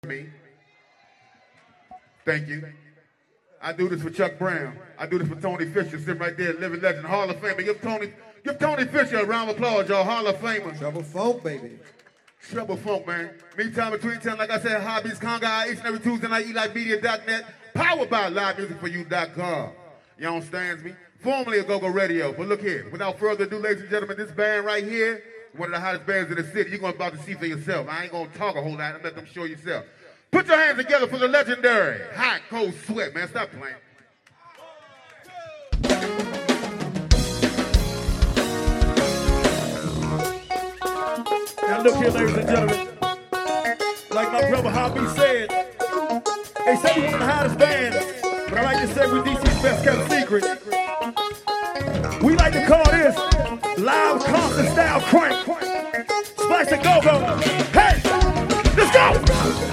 me. Thank you. I do this for Chuck Brown. I do this for Tony Fisher, sitting right there, living legend, Hall of Famer. Give Tony Fisher a round of applause, y'all. Hall of Famer. Trouble Funk, baby. Trouble Funk, man. Meantime, between 10, like I said, Hobbies, Conga, each and every Tuesday night, ELiveMedia.net, powered by LiveMusicForYou.com. You understand me? Formerly a Go-Go Radio. But look here, without further ado, ladies and gentlemen, this band right here, one of the hottest bands in the city. You're going to about to see for yourself. I ain't going to talk a whole lot. Let them show yourself. Put your hands together for the legendary Hot Cold Sweat, man. Stop playing. Now look here, ladies and gentlemen. Like my brother Hobby said, they say we one of the hottest bands, but I like to say we DC's best kept secret. We like to call this live concert style crank. Splice and go-go. Hey, let's go!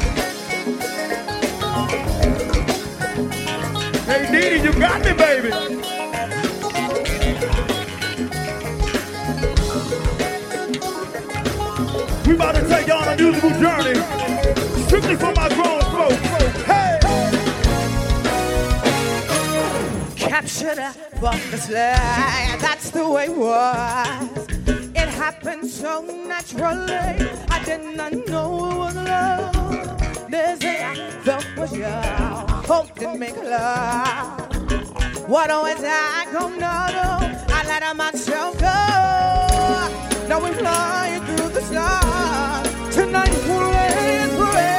Hey, Didi, you got me, baby. We about to take y'all on a musical journey, strictly for my grown folks. Hey! Captured effortlessly, that's the way it was. It happened so naturally, I did not know it was love. This thing I felt was you, hope to make love. What was I gonna do? I let myself go. Now we're flying through the stars. Tonight we'll live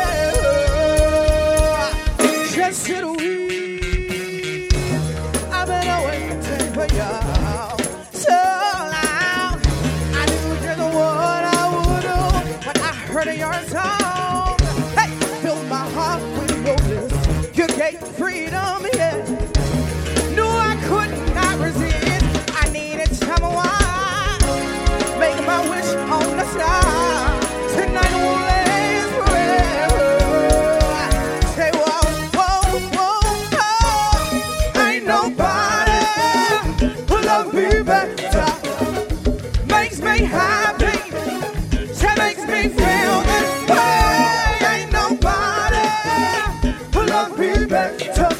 forever. Just sit we. I've been waiting for you so long. I knew just what I would do when I heard your song. Hey, fill my heart with roses. You gave freedom, yeah. No, I could not resist. I needed someone. Make my wish on the star. Tonight will last forever. Say whoa, whoa, whoa, whoa. Ain't nobody who love me better. Makes me happy. She makes me feel this way. Ain't nobody who love me better.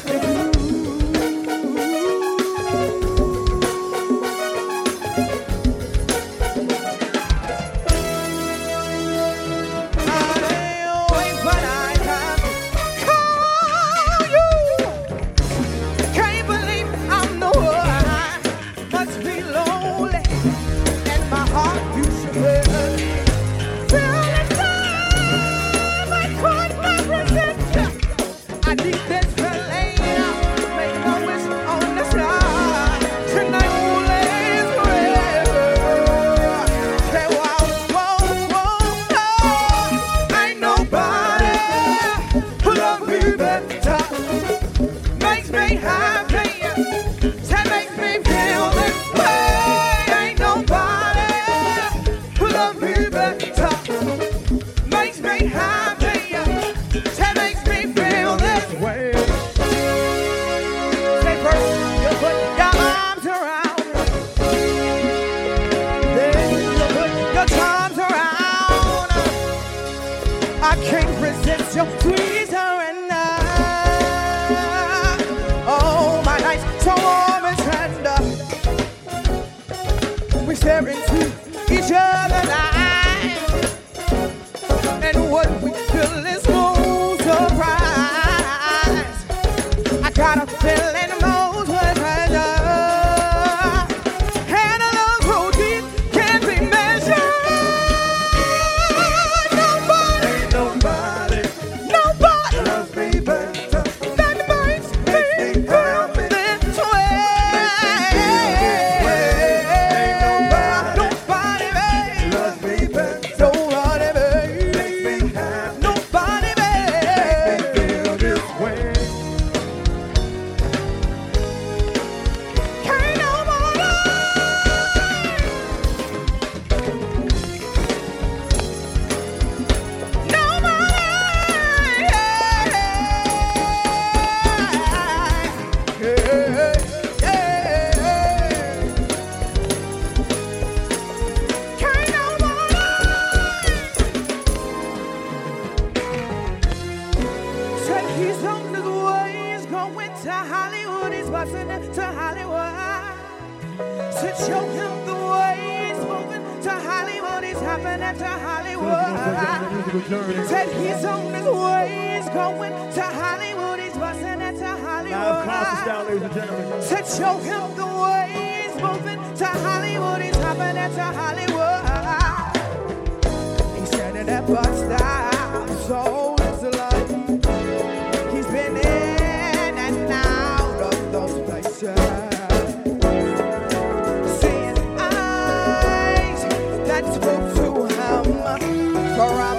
he's on his way, he's going to Hollywood, he's busting into Hollywood. Said show him the way, he's moving to Hollywood, he's hopping into Hollywood. Said he's on his way, he's going to Hollywood, he's busting into Hollywood. Said show him the way, he's moving to Hollywood, he's hopping into Hollywood. He said in that bus stop, so it's a life. He's been in and out of those places. Seeing eyes that spoke to him from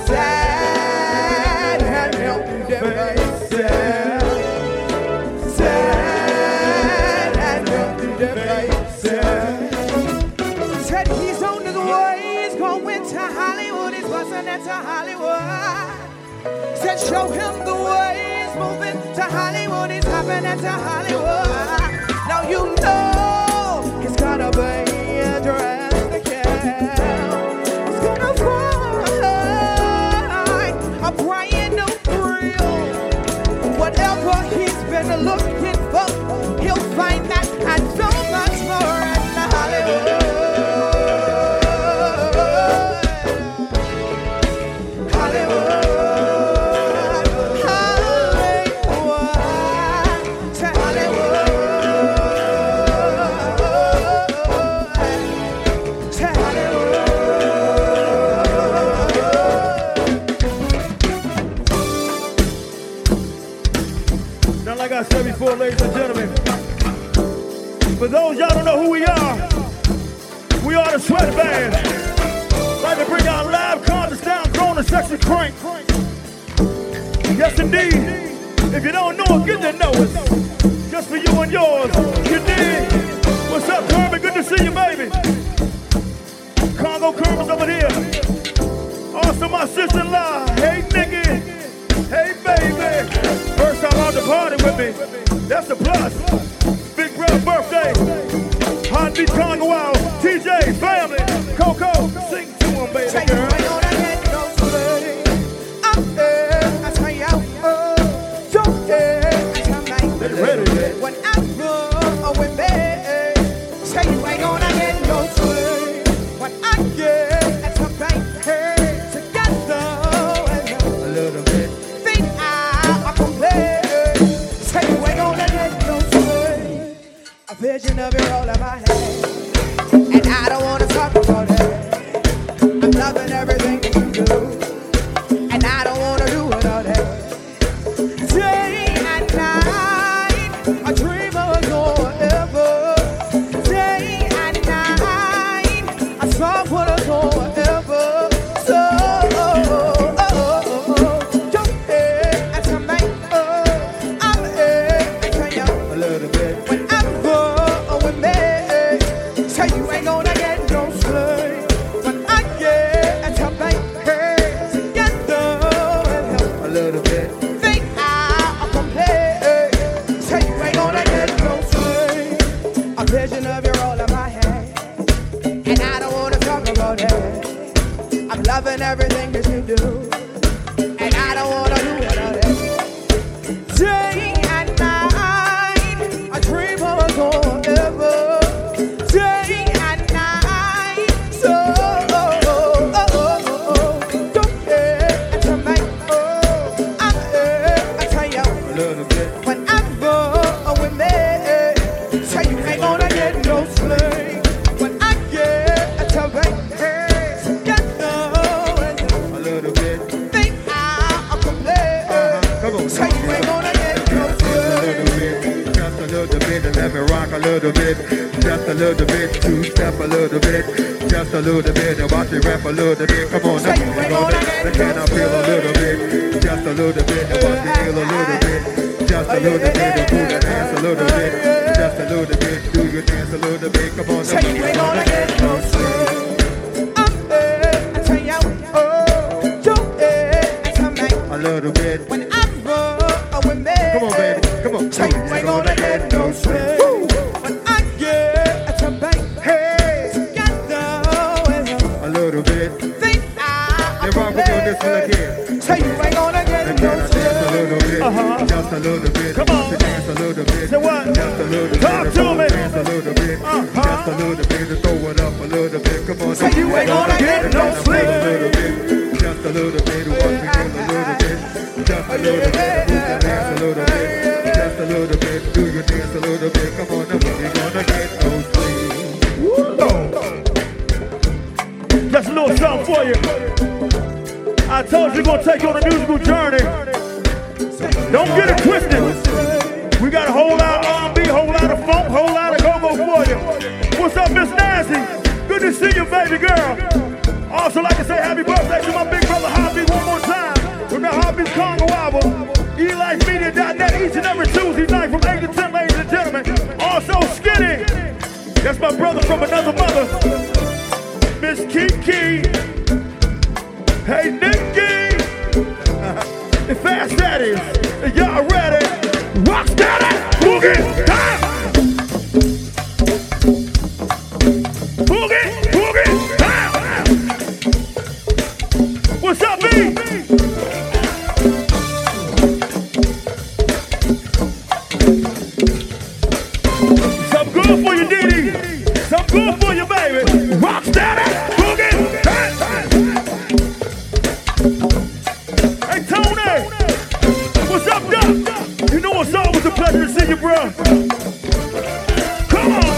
sad and empty places. Sad and empty places. Said he's on his way, he's going to Hollywood, he's busting into Hollywood. Said show him the way, he's moving to Hollywood, he's hopping into Hollywood. Now you know he's gonna be a dress to kill. He's gonna find a brand new thrill. Whatever he's been looking for, he'll find that and so much more in Hollywood. Like I said before, ladies and gentlemen, for those y'all don't know who we are the Sweat Band. Like to bring our live concerts down, grown and sexy crank. Yes, indeed. If you don't know us, get to know us. Just for you and yours. You dig? What's up, Kermit? Good to see you, baby. Congo Kermit's over here. Also, my sister-in-law. Hey, nigga. Hey, baby. First time out to party with me. That's a plus. Big brother birthday. Hot beat Congo out. TJ, family. Coco, sing to him, baby girl. When I go with me, say you ain't gonna get no sleep. When I get to bank together a little bit, think I can play. Say you ain't gonna get no sleep. A vision of you all in my head, and I don't wanna talk about it. I'm loving everything that you do, and I don't wanna do it all day. Day and night, I dream of forever. Day and night, I saw for us forever. So, jump in and tell me, I'm here to tell you a little bit. When I'm going with me, say you ain't gonna get no sleep. When I get to me, together a little bit. Think I can play. Say you ain't gonna get no sleep. A vision of you all in my head, and I don't wanna talk about it. I'm loving everything that you do, and I don't wanna do it all day. Day and night, I dream of us forever. Day and night, so don't care to me. I'm here, I tell you a little bit. When I'm going with me, say you ain't gonna get no sleep. When I get to me, together a little bit. Think I can play. Say you ain't gonna get no sleep. Just a little bit, and let me rock a little bit. Just a little bit, two-step a little bit. Just a little bit, and watch me rap a little bit. Come on, let me go there. Can I feel a little bit? Just a little bit, and watch me feel a little bit. Just a little bit, and do the dance a little bit. Just a little bit, do your dance a little bit. Come on, Say let you me ain't go gonna there. get no sleep. I'm here, I tell you, jump in and tell me. A little bit. When I'm with me, Come on, baby. Come on. say you ain't gonna get no sleep. When I get to bank, together with him, A little bit. think I Then rock with me on this one again. say you ain't gonna get And no can I dance a sleep. little bit? Just a little bit. Come on. Dance a little bit. Say what? Just a little bit. Talk to me. Dance a little bit. Just a little bit. To throw it up a little bit. Come on. Say you ain't gonna get no sleep. Just a little bit. Once again a little bit. Just a little bit. Dance a little bit. Just a little bit. Do your dance a little bit. Come on. Now we ain't gonna get no sleep. Just a little something for you. I told you we're gonna take you on a musical journey. Don't get it twisted. We got a whole lot of R&B, whole lot of funk, whole lot of go-go for you. What's up, Miss Nancy? Good to see you, baby girl. Also like to say happy birthday to my big brother Hobby one more time. From the Hobby's Congo album, ELifeMedia.net each and every Tuesday night from 8 to 10, ladies and gentlemen. Also Skinny. That's my brother from another mother. Miss Kiki. Hey, Nikki! If fast that is, y'all ready? Rock steady! Boogie! Time! Boogie! Boogie! Time! What's up, B? Some good for you, Diddy. Some good for you, baby. Rock steady! Boogie! Time! Hey, Tony! What's up, Doc? You know it's always a pleasure to see you, bro. Come on!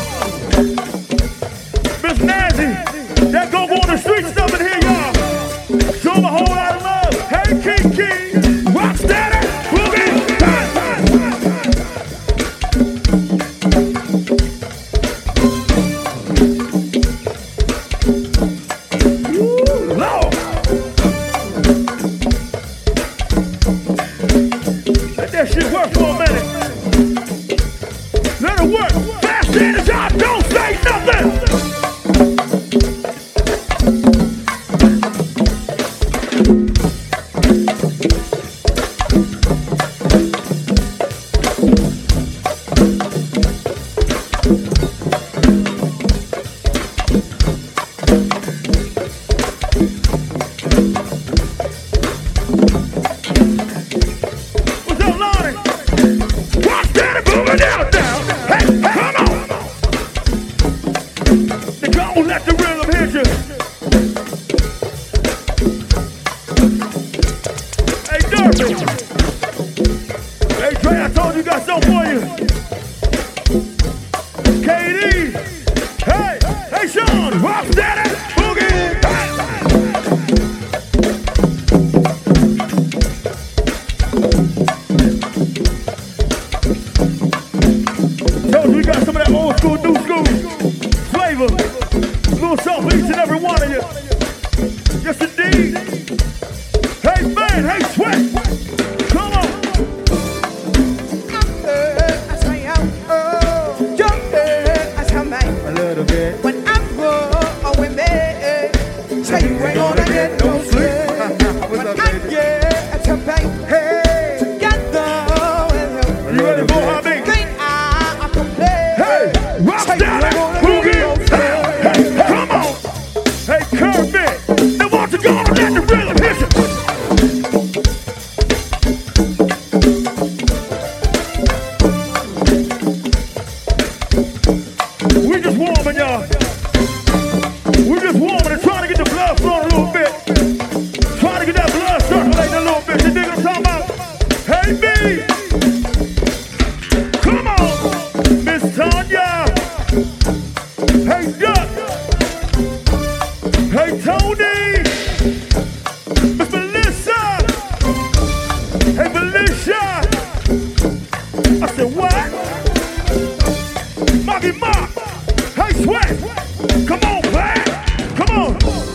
Miss Nancy, that go on the street stuff in here, y'all. Show them a whole lot of love. Hey, Kiki! Rock steady! Boogie! Lord! Let that shit work for a minute. Let it work. Fast in the job. Don't say nothing. What's up, Lonnie? Watch that and move it down, down. Hey, come on. They gon' let the rhythm hit you. Hey, Derby. Hey, Dre, I told you got something for you. KD. Hey, hey, Sean. Rock steady. Boogie. Hey. Told you we got some of that old school, new school flavor. A little something for each and every one of you. Yes, indeed. Hey, man, hey, Sweat. Come on. A little bit. When I'm going there, say you ain't gonna get no sleep. When I get to pay, hey, together with him. You ready for Hobby? Think I can play. Hey, rock Say you steady. ain't gonna Boogie. get no Hey, hey, come on. Hey, Kirby. Now, won't you go and let the rhythm hit you? We just warming, y'all. We just warming and trying to get the blood flowing a little bit. Trying to get that blood circulating a little bit. You dig what I'm talking about? Hey, B. Come on. Miss Tanya. Hey, Duck. Hey, Tony. Miss Melissa. Hey, Felicia. I said, what? Moggy Mark. Hey, Sweat. Come on, man. Come on.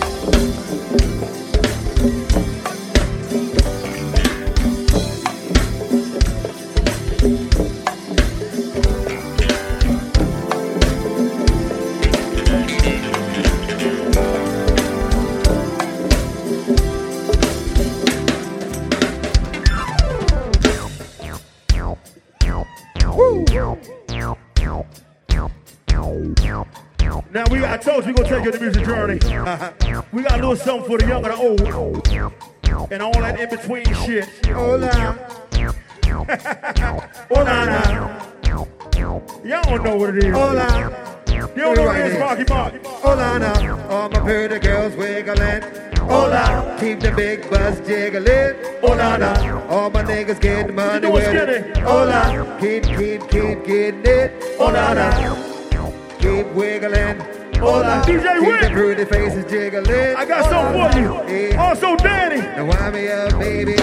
Now I told you we're gonna take you on the music journey. We got a little something for the young and the old. And all that in between shit. Hola. Oh, nah, nah. Y'all don't know what it is. Hola. You don't know what it is, Marky Mark. Hola now, all my pretty girls wiggling. Hola, keep the big bus jiggling. Hola now, all my niggas getting money with it. Hola, keep getting it. Hola now, keep wiggling. Hola, DJ keep Wick. the pretty faces jiggling. I got something for you. Yeah. Also, Danny. Now wind me up, baby.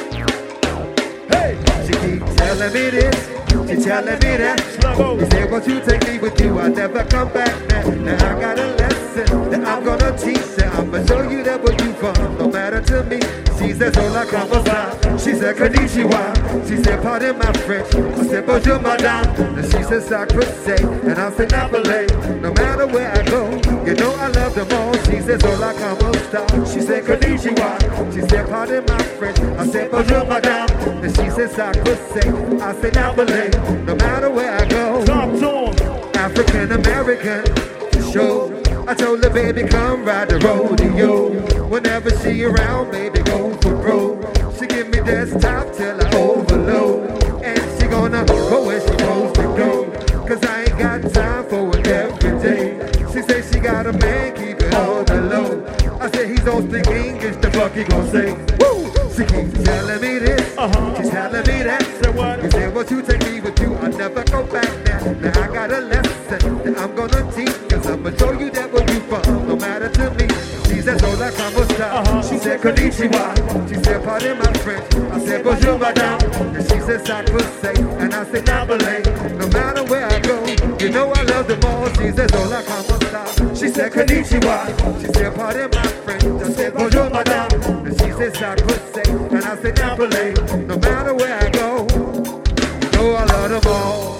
Hey. She keep telling me this. She telling me that. Sluggo. You say, won't you take me with you? I'll never come back now. Now I got a lesson that I'm gonna teach her. I'ma show you that where you from, no matter to me. She says, hola, como esta? She said, konnichiwa. She said, pardon my French. I said, bonjour, madame. And she said, sacre, and I said, Napoli. No matter where I go, you know I love them all. She says, hola, como esta? She said, konnichiwa. She said, pardon my French. I said, bonjour, madame. And she said, sacre, I said, Napoli. No matter where I go, Talk to him. African American, show. I told her, baby, come ride the rodeo. Whenever she around, baby, go for broke. She give me desktop till I overload. And she gonna go where she supposed to go. Cause I ain't got time for it every day. She say she got a man, keep it on the low. I said, he's on speak English, the fuck he gon' say? Woo! She keeps telling me this, she's telling me that. You said, won't you take me with you? I'll never go back now. Now I got a lesson that I'm gonna teach. Cause I'ma show you that where you from, no matter to me. She said, hola, como esta? She said, konnichiwa. She said, pardon my French. I said, bonjour, madame. And she said, sacre, and I said, Napoli. No matter where I go, you know I love them all. She said, hola, como esta? She said, konnichiwa. She said, pardon my French. I said, bonjour, madame. And she said, sacre, and I said, Napoli. No matter where I go, you know I love them all.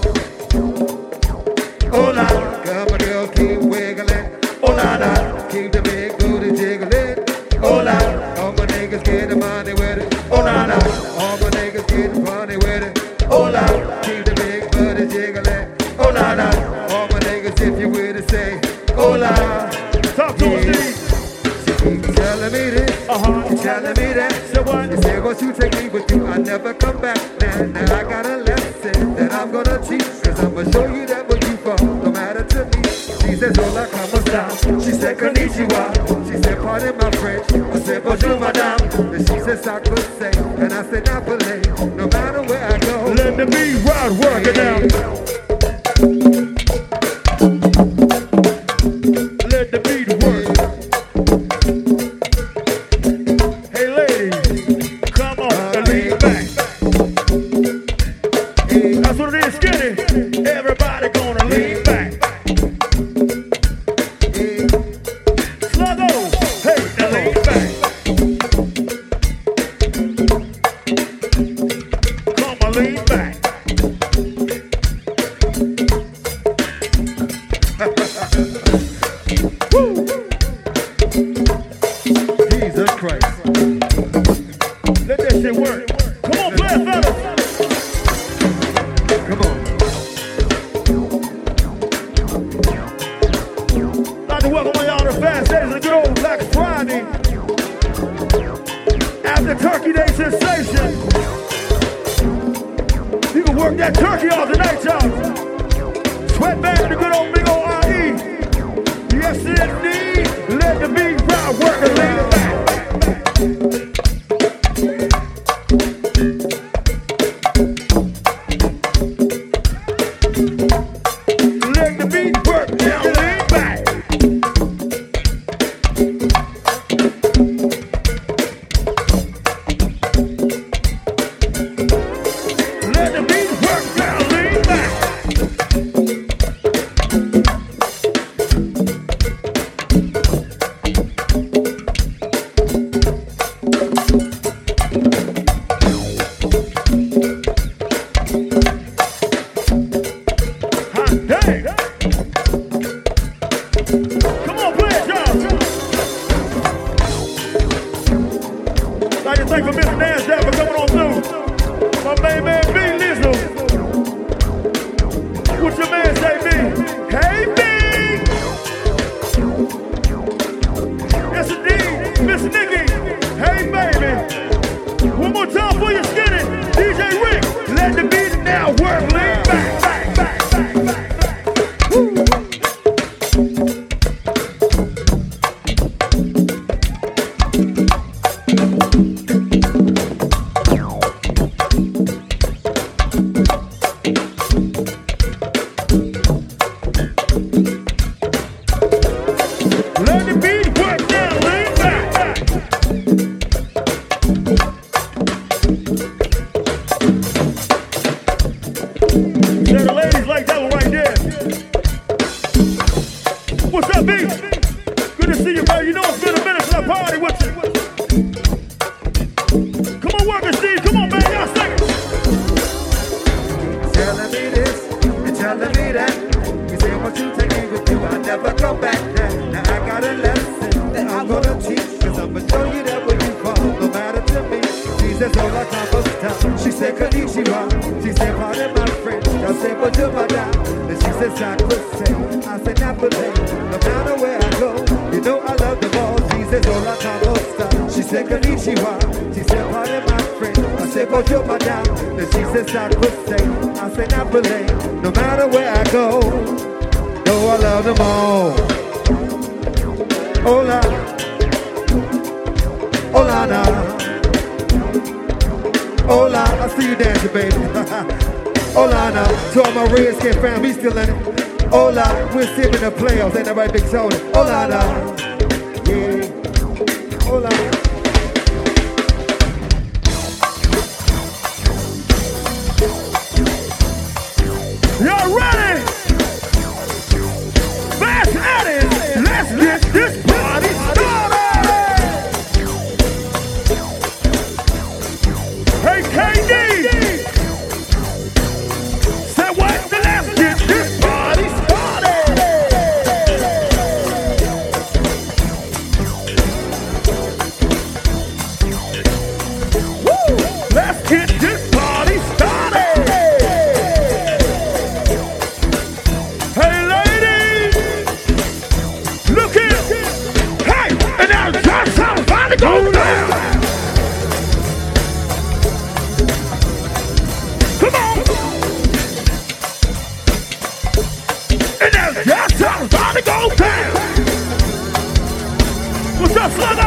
Hola, girl, my girl, keep wiggling. Hola, nah, keep the big booty jiggling. Hola, all my niggas get the money with it. Hola, nah, all my niggas get the money with it. Hola, keep the big booty jiggling. Hola, nah, all my niggas if you with it say. Hola, Talk to him, Steve. she keep telling me this, she telling me that. So what? You say, once you take me with you, I'll never come back now. Now I got a lesson that I'm gonna teach. Cause I'ma show you that where you from, no matter to me. She says, hola, como esta? She said, konnichiwa. She said, pardon my French. I said, bonjour, madame. And she said, sacre, and I said, Napoli. No matter where I go, Let the beat ride, work it out. Let the beat work. Hey, ladies, come on and lean back. That's what it is, skinny. Everybody gonna lean back. Sluggo, hey, now lean back. Come on, lean back. Woo! Jesus Christ. Let that shit work. Come on, play it, fellas. Come on. I'd like to welcome all y'all to the fast days of the good old Black Friday. After Turkey Day sensation. You can work that turkey all tonight, y'all. Sweat back the good old big old R.E. Yes, indeed. Let the beat ride, work and lean back. Let the beat work, now lean back. Let the beat work, now lean back. said, konnichiwa. She said, pardon my friend. I said, but you're my dad. And she said, Sacriste. I said, Napoli. No matter where I go, you know I love them all. She says, hola, como esta? She said, konnichiwa. She said, pardon my friend. I said, but you're my dad. And she said, Sacriste. I said, Napoli. No matter where I go, know I love them all. Hola. Hola, now. Hola, I see you dancing, baby. Hola, now. To all my Redskin fam, we still in it. Hola, we're still in the playoffs. Ain't that right, Big Tony? Hola, now. Yeah. Hola. Y'all ready? Fast at it. Let's get this party started. Hey, KD. Say what? Let's get this party started. Woo! Let's get this party started. Hey, ladies. Look here. Hey, and now just how to finally go down. Come on! And that's just how it's about to go down! What's up, Sluggo?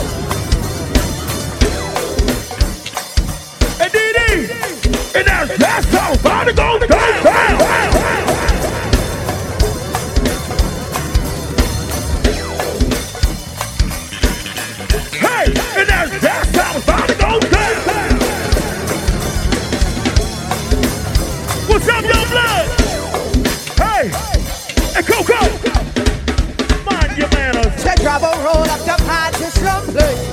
Hey, DD! And that's just how it's about to go down! Hey! And that's just how it's about to go down! What's up, young blood? Hey, hey, Coco, mind your manners. Say trouble, roll up the partition, please.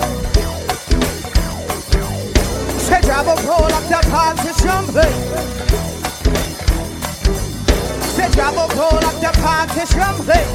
Say trouble, roll up the partition, please. Say trouble, roll up the partition, please.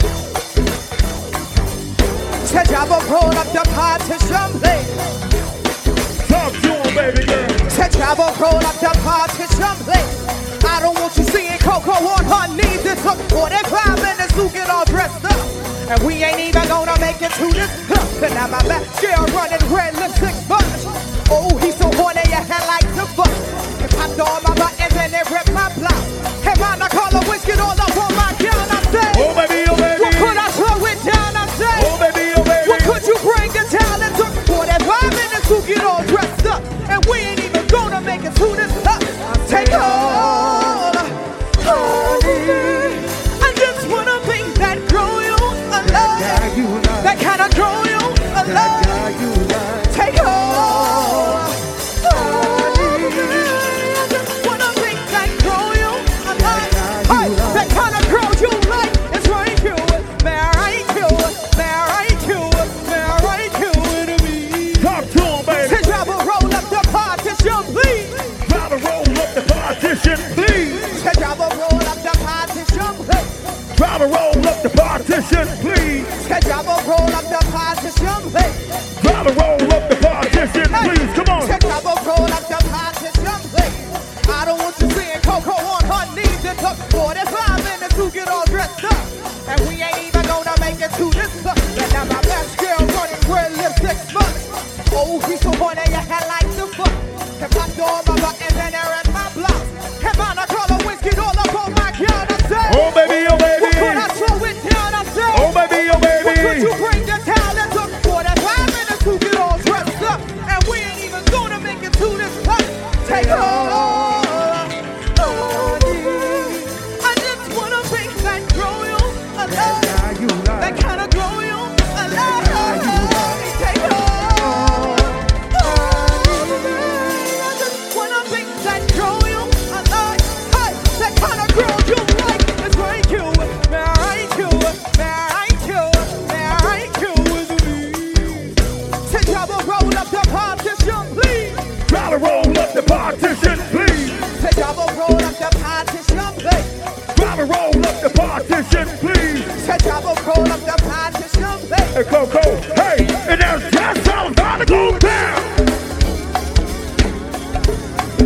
Say trouble, roll up the partition, please. Talk to him, baby girl. Say trouble, roll up the partition, please. I don't want you seeing Coco on her knees. It took 45 minutes to get all dressed up. And we ain't even gonna make it to this club. And now my back still running red lipstick buttons. Oh, he's so horny, your head like the fuck. He popped all my buttons and it ripped my blouse. Hey, man, I call her whiskey all up on my gown. I said, Oh, baby, oh, baby. what could I slow it down? I said, Oh, baby, oh, baby. what could you bring it down? It took 45 minutes to get all dressed up. And we ain't even gonna make it to this club. Take all, honey. I just wanna be that girl you love. That kind of girl you love. Take all, honey. I just wanna be that girl you love. Hey, that kind of girl you like is right here. Marry you, marry you, marry you to me. Talk to him, baby. Say trouble, roll up the partition, please. Try to roll up the partition, please. Say trouble, roll up the partition, please. Try to roll up the partition, please. Say trouble, roll up the partition, please. Try to roll up the partition, please. Come on. Say trouble, roll up the partition, please. I don't want you seeing Coco on her knees. It took 45 minutes to get all dressed up. And we ain't even gonna make it to this club. And now my best girl running red lipstick months. Oh, he's so horny, your head like the fuck. He popped all my buttons and they're in my blouse. Hey, man, I call her whiskey all up on my gown. I said, Oh, baby, oh, baby. what could I slow it down? I said, Oh, baby, oh, what could baby. you bring the town? It took 45 minutes to get all dressed up. And we ain't even gonna make it to this club. Take all, honey. I just wanna be that girl you love. That kind of girl you love. Take all, honey. I just wanna be that girl you love. Hey, that kind of girl you like is right here. Marry you, marry you, marry you with me. Say trouble, roll up the partition, please. Try to roll up the partition, please. Say trouble, roll up the partition, please. Try to roll up the partition, please. Say trouble, roll up the partition, please. Hey, Coco, hey, and that's just how it's about to go down.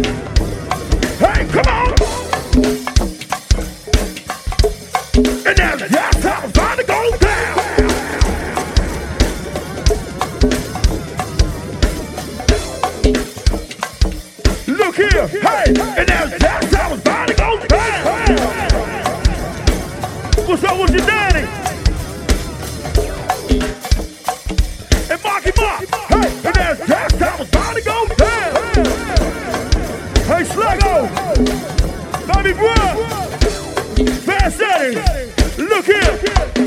Look here, hey, and that's how it's about to go down. What's up with your daddy? And Marky Mark, hey, and that's how it's about to go down. Hey, Sluggo, baby bro, fast settings, look here.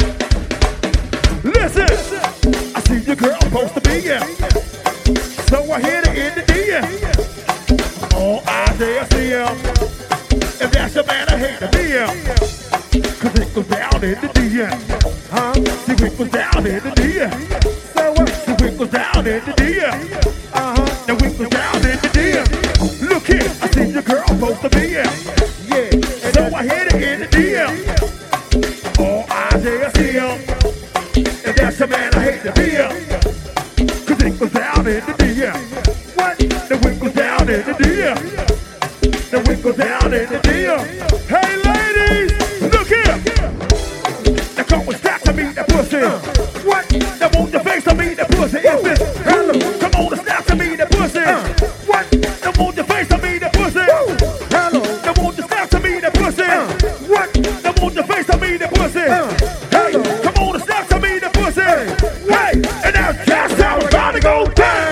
Listen, I see your girl supposed to be here, so I hit her in the DM. All eyes there see him. If that's a man, I hate the DM. Cause it goes down in the DM. Huh? See, it goes down in the DM. So what? See, it goes down in the DM. The it goes down in the DM. Look here, I see your girl supposed to be here. Yeah, so I hit her in the DM. All eyes there see him. If that's a man, I hate the DM. Cause it goes down in the DM. What? The wind goes down in the DM. The wind goes down in the DM. Hey ladies, look here. Now come and snap to me that pussy. What? Now want your face to me that pussy. If it's hello, come on and snap to me that pussy. What? Now want your face to me that pussy. Hello, now want you snap to me that pussy. What? Now want your face to me that pussy. Hey, come on and snap to me that pussy. Hey, and now that's how it's about to go down.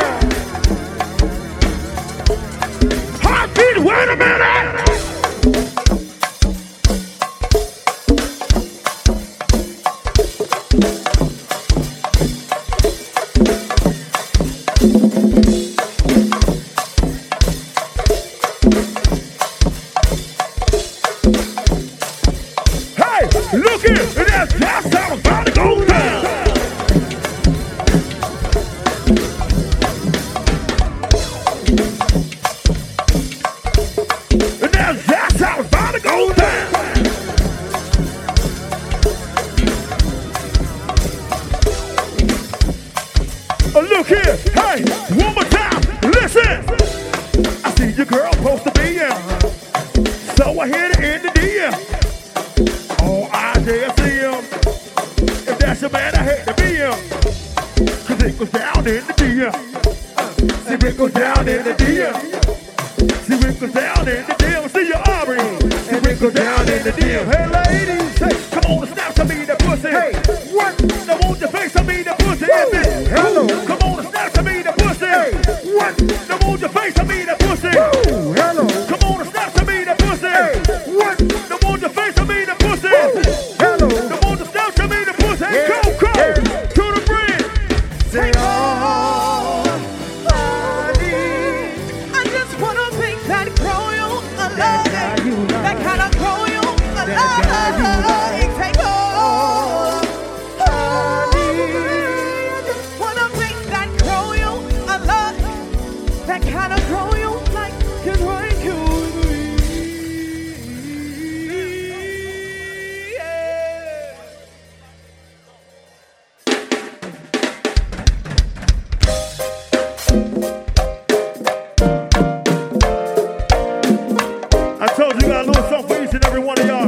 Heartbeat, wait a minute. Hey, look here, and that's how it's about to go down. And that's how it's about to go down. Look here, hey, one more time, listen. I see your girl supposed to be in, so I hit her in the DM. All eyes there see him. If that's a man, I hate to be him. Cause it goes down in the DM. See, it goes down in the DM. See, it goes down in the DM. See your Aubrey. See, it goes down in the DM. Hey, ladies, hey, come on and snap to me that pussy. Hey, what? Now want your face to me that pussy. Hey, hello. Come on and snap to me that pussy. Hey, what? Now want your face to me that pussy. Ooh, hello. Come on and snap to me that pussy. Hey, what? Now want your face to me that pussy. Hello. Now want to snap to me that pussy. Hey, go, to the bridge. Say all I need. I just wanna make that grow you alive. That kind of grow you alive. Take all I need. I just wanna make that grow you alive. That kind of grow you like just right you. I told you, got a little something for each and every one of y'all.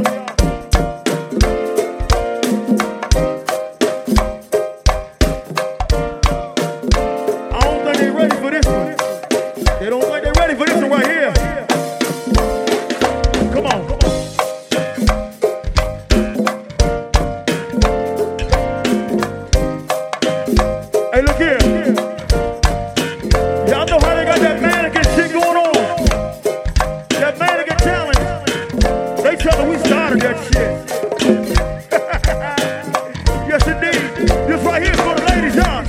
I don't think they're ready for this one. They don't think they're ready for this one right here. Come on. Hey, look here. Y'all know how they got that mannequin shit going on? That mannequin challenge. They tell me we started that shit. Yes, indeed. This right here is for the ladies, y'all.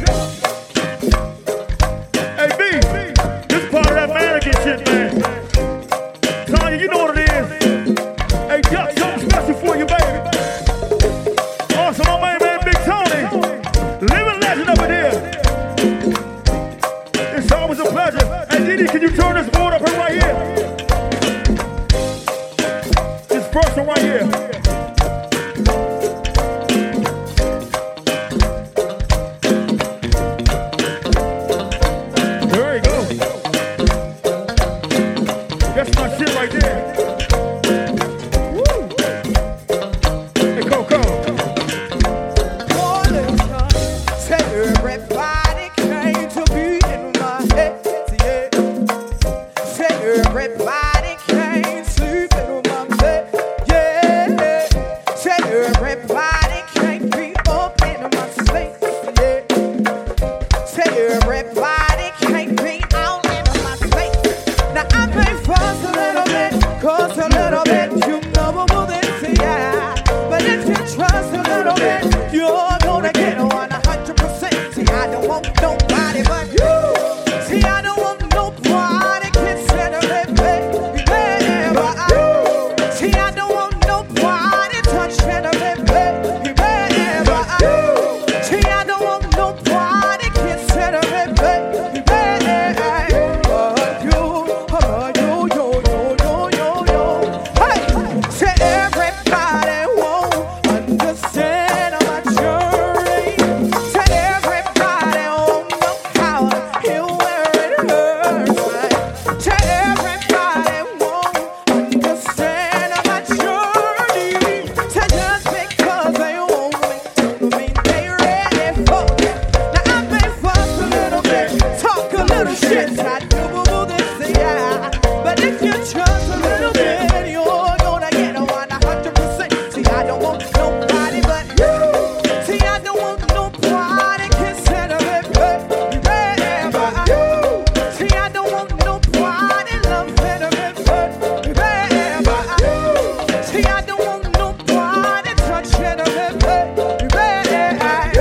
Hey, B, this part of that mannequin shit, man. Tanya, you know what it is. Hey, Duck, something special for you, baby. Also, my main man, Big Tony. Living legend up in here. It's always a pleasure. Hey, Didi, can you turn this board up here right here? This first one right here. There you go. That's my shit right there. Woo! Hey, Coco. Say everybody came to be in my head, yeah. Say everybody everybody can't sleep in my bed. Yeah. Say everybody can't be up in my space. Yeah. Say everybody can't be out in my space. Now I may fuss a little bit, cause a little bit, you never will this, yeah. But if you trust a little bit, you're gonna get 100%. See, I don't want nobody but you. See, I don't want nobody considering me. Yeah, see, I don't want nobody touching me. Yeah, see, I don't want nobody considering me. Yeah, but you, yo. Hey, say everybody won't understand my journey. Say everybody won't know how to heal where it hurts. Say everybody won't understand my journey. Say just because they want me, don't mean they ready for me. Now I may fuss a little bit, talk a little shit, I do this, yeah. But if you trust a little bit, you're gonna get 100%. See, I don't want nobody but you. See, I don't want nobody considering me. Yeah, but you. See, I don't want nobody loving me. Yeah, but you. See, I don't want nobody touching me. Yeah,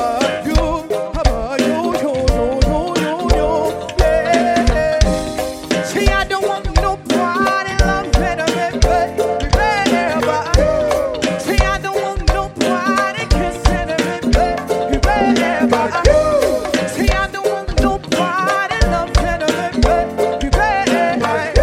yeah. See, I don't want nobody loving me. Yeah, but see, I don't want nobody considering me. Yeah, but see, I don't want nobody loving me. Yeah,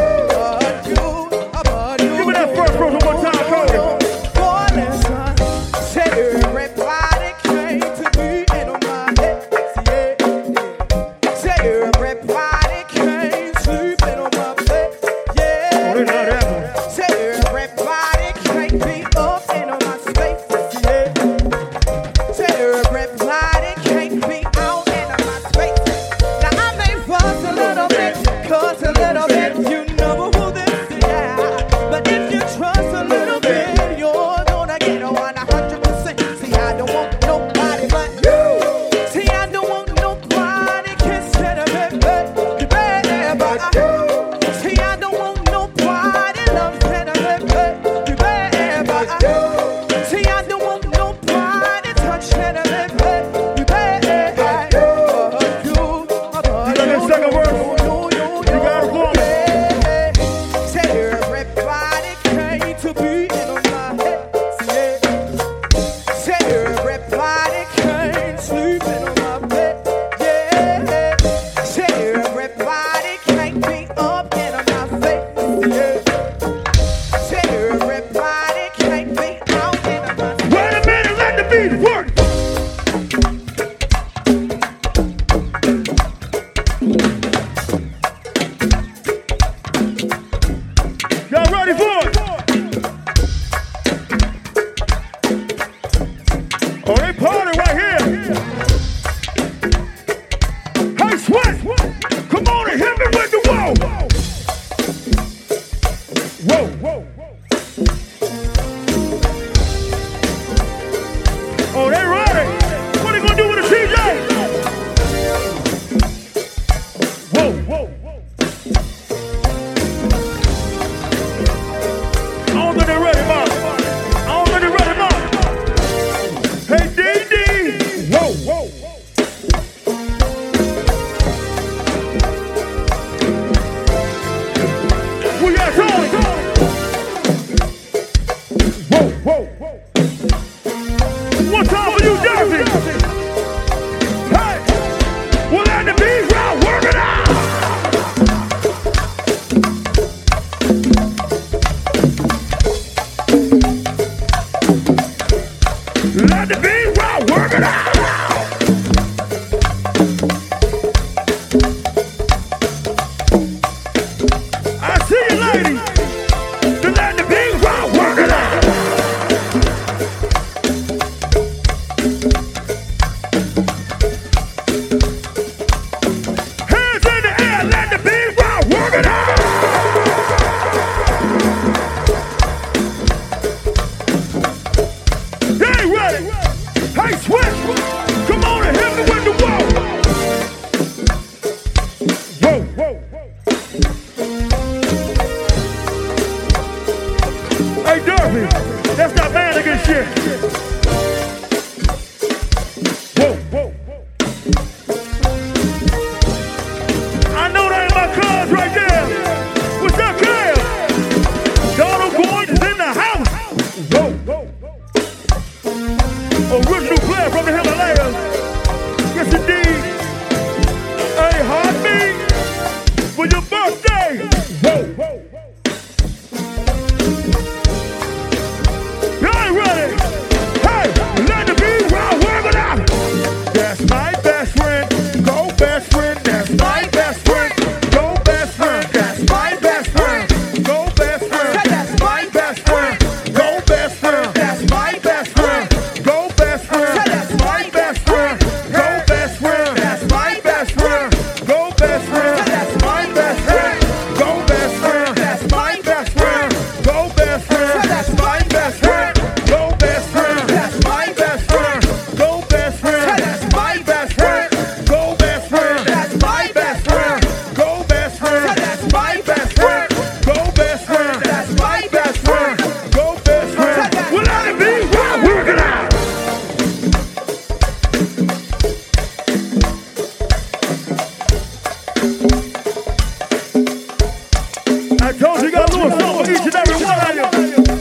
but you. Give me that first verse one time, Cody. Boy, listen, say everybody came to be in my head. Yeah. Say everybody came sleeping on my bed. Oh, they love Yeah. that one. Say everybody can't be up in my space. Yeah. Say everybody can't be out in my space. Now I may fuss a little bit, cause a little bit, you never will this, yeah. But if you trust a little bit, you're gonna get 100%. See, I don't want nobody but you. See, I don't want nobody considering me. Yeah, but see, I don't want nobody loving me. Yeah, but see, I don't want nobody touching me. Yeah, You got that second verse? You got it for me. say everybody came to be in my head. Yeah. Say everybody can't sleep in my bed. Yeah. Say everybody can't be up in my face. Yeah. Say everybody can't be out in my face. Wait a minute, let the beat work. Y'all ready for it? Oh, they party right here. Hey, Sweat, come on and hit me with the whoa. Whoa. Oh, they ready. What they gonna do with the TJ? Whoa. I don't think they're ready, Mom. Hey, DD. Whoa. We got Tony. Whoa. One time for you, Jersey. Hey, we'll let the beat rock, work it out. Let the beat rock, work it out. I see you, ladies. shit. Whoa, whoa. I know that ain't my cuz right there. What's up, cuz? Donald Gordon is in the house. Whoa, whoa. Original player from the Himalayas. Yes, indeed. Hey, heartbeat for your birthday. Whoa, whoa. You ain't ready. Hey, let the beat roll, work it out. That's my best friend. Go best friend. That's my best friend. Go best friend. That's my best friend. Go best friend. That's my best friend. Go best friend. That's my best friend. Go best friend. That's my best friend. Go best friend. That's my best friend. Go best friend. That's my best friend. Go best friend. That's my best friend. Go best friend. That's my best friend. Go best friend. That's my best friend. Go best friend. That's my best friend. Go best friend. That's my best friend. Go best friend. That's my best friend. Go best friend. That's my best friend. Go best friend. Well, let it be. Wow, work it out. I told you, got a little song for each and every one of you.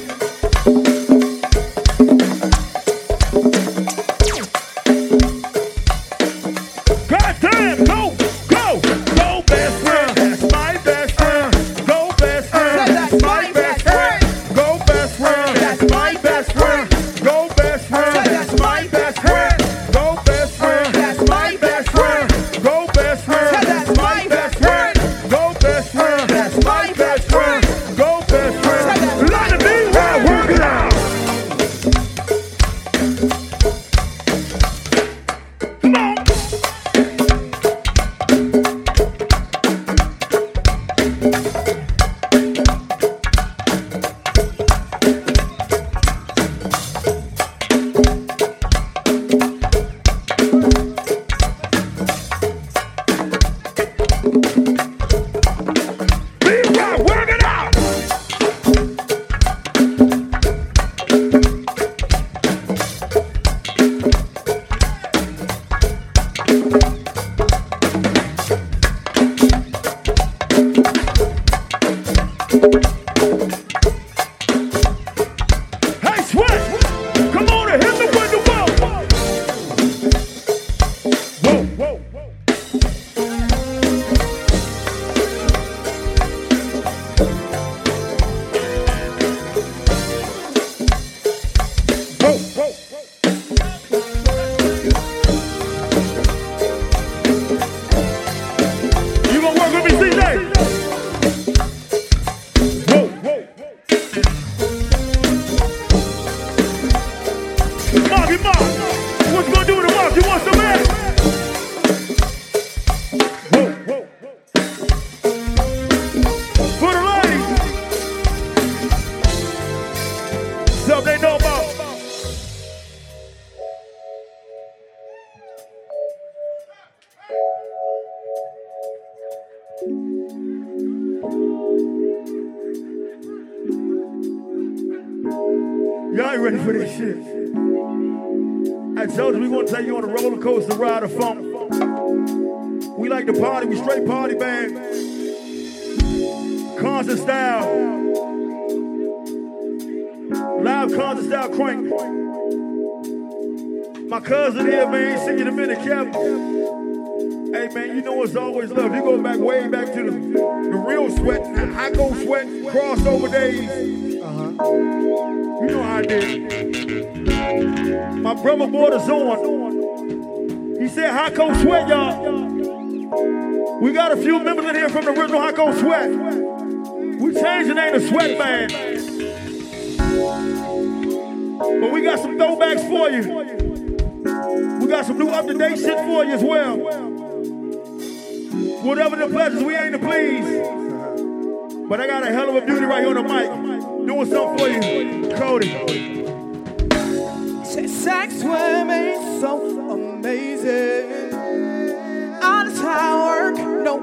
God damn, go, go, go best friend. That's my best friend. Go best friend. That's my best friend. Go best friend. That's my best friend. Go best friend. That's my best friend. Go best friend. That's my best friend. Go best friend. That's my best friend. Go best friend. That's my best friend. Go best friend. Let it be right. Work it out. Come on. Be right. Work it out. Hey, Sweat, come on and hit me with the whoa. Whoa, whoa, whoa. Whoa, whoa, whoa. You gonna work with me, CJ? Whoa, whoa, whoa. Marky Mark, what you gonna do with the Mark? You want some ass? Whoa, whoa, whoa. For the ladies. Stuff they know about. Y'all ain't ready for this shit. I told you we gonna take you on a roller coaster ride of funk. We like to party, we straight party band. Concert style. Live concert style crank. My cousin here, man, sing in a minute, Kevin. Hey man, you know it's always love. You go back way back to the real Sweat, Hako Sweat, crossover days. You know how I did. My brother bought us on. He said Hako Sweat, y'all. We got a few members in here from the original Hako Sweat. We changed the name to Sweat Band. But we got some throwbacks for you. We got some new up-to-date shit for you as well. Whatever the pleasures, we ain't to please. But I got a hell of a beauty right here on the mic. Doing something for you, Cody. Sex with me so amazing. All the time work, no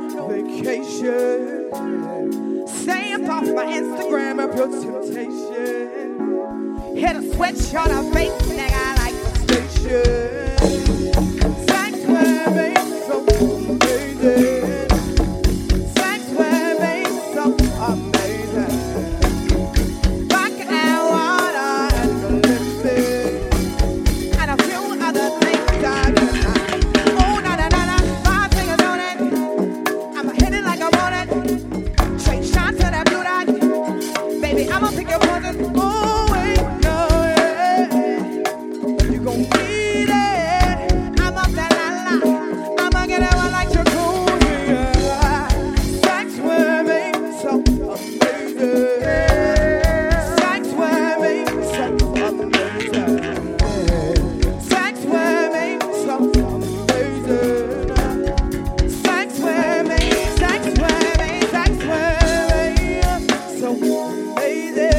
vacation. Staying off my Instagram and pure temptation. Hit a switch on a fake nigga like the station. Sanctuary, so amazing. Sanctuary, so amazing. Rock and water and the lipstick. And a few other things I do not. Oh, na na na na, my fingers on it. I'ma hit it like I want it. Straight shot to that blue dot. Baby, I'ma pick your poison. Oh, wait, no, yeah. You gon' need it. I'm up that la la. I'ma get it one like jacuzzi. Yeah. Sanctuary, so amazing. Sanctuary, so amazing. Sanctuary, so amazing. Sanctuary, sanctuary, sanctuary, so amazing.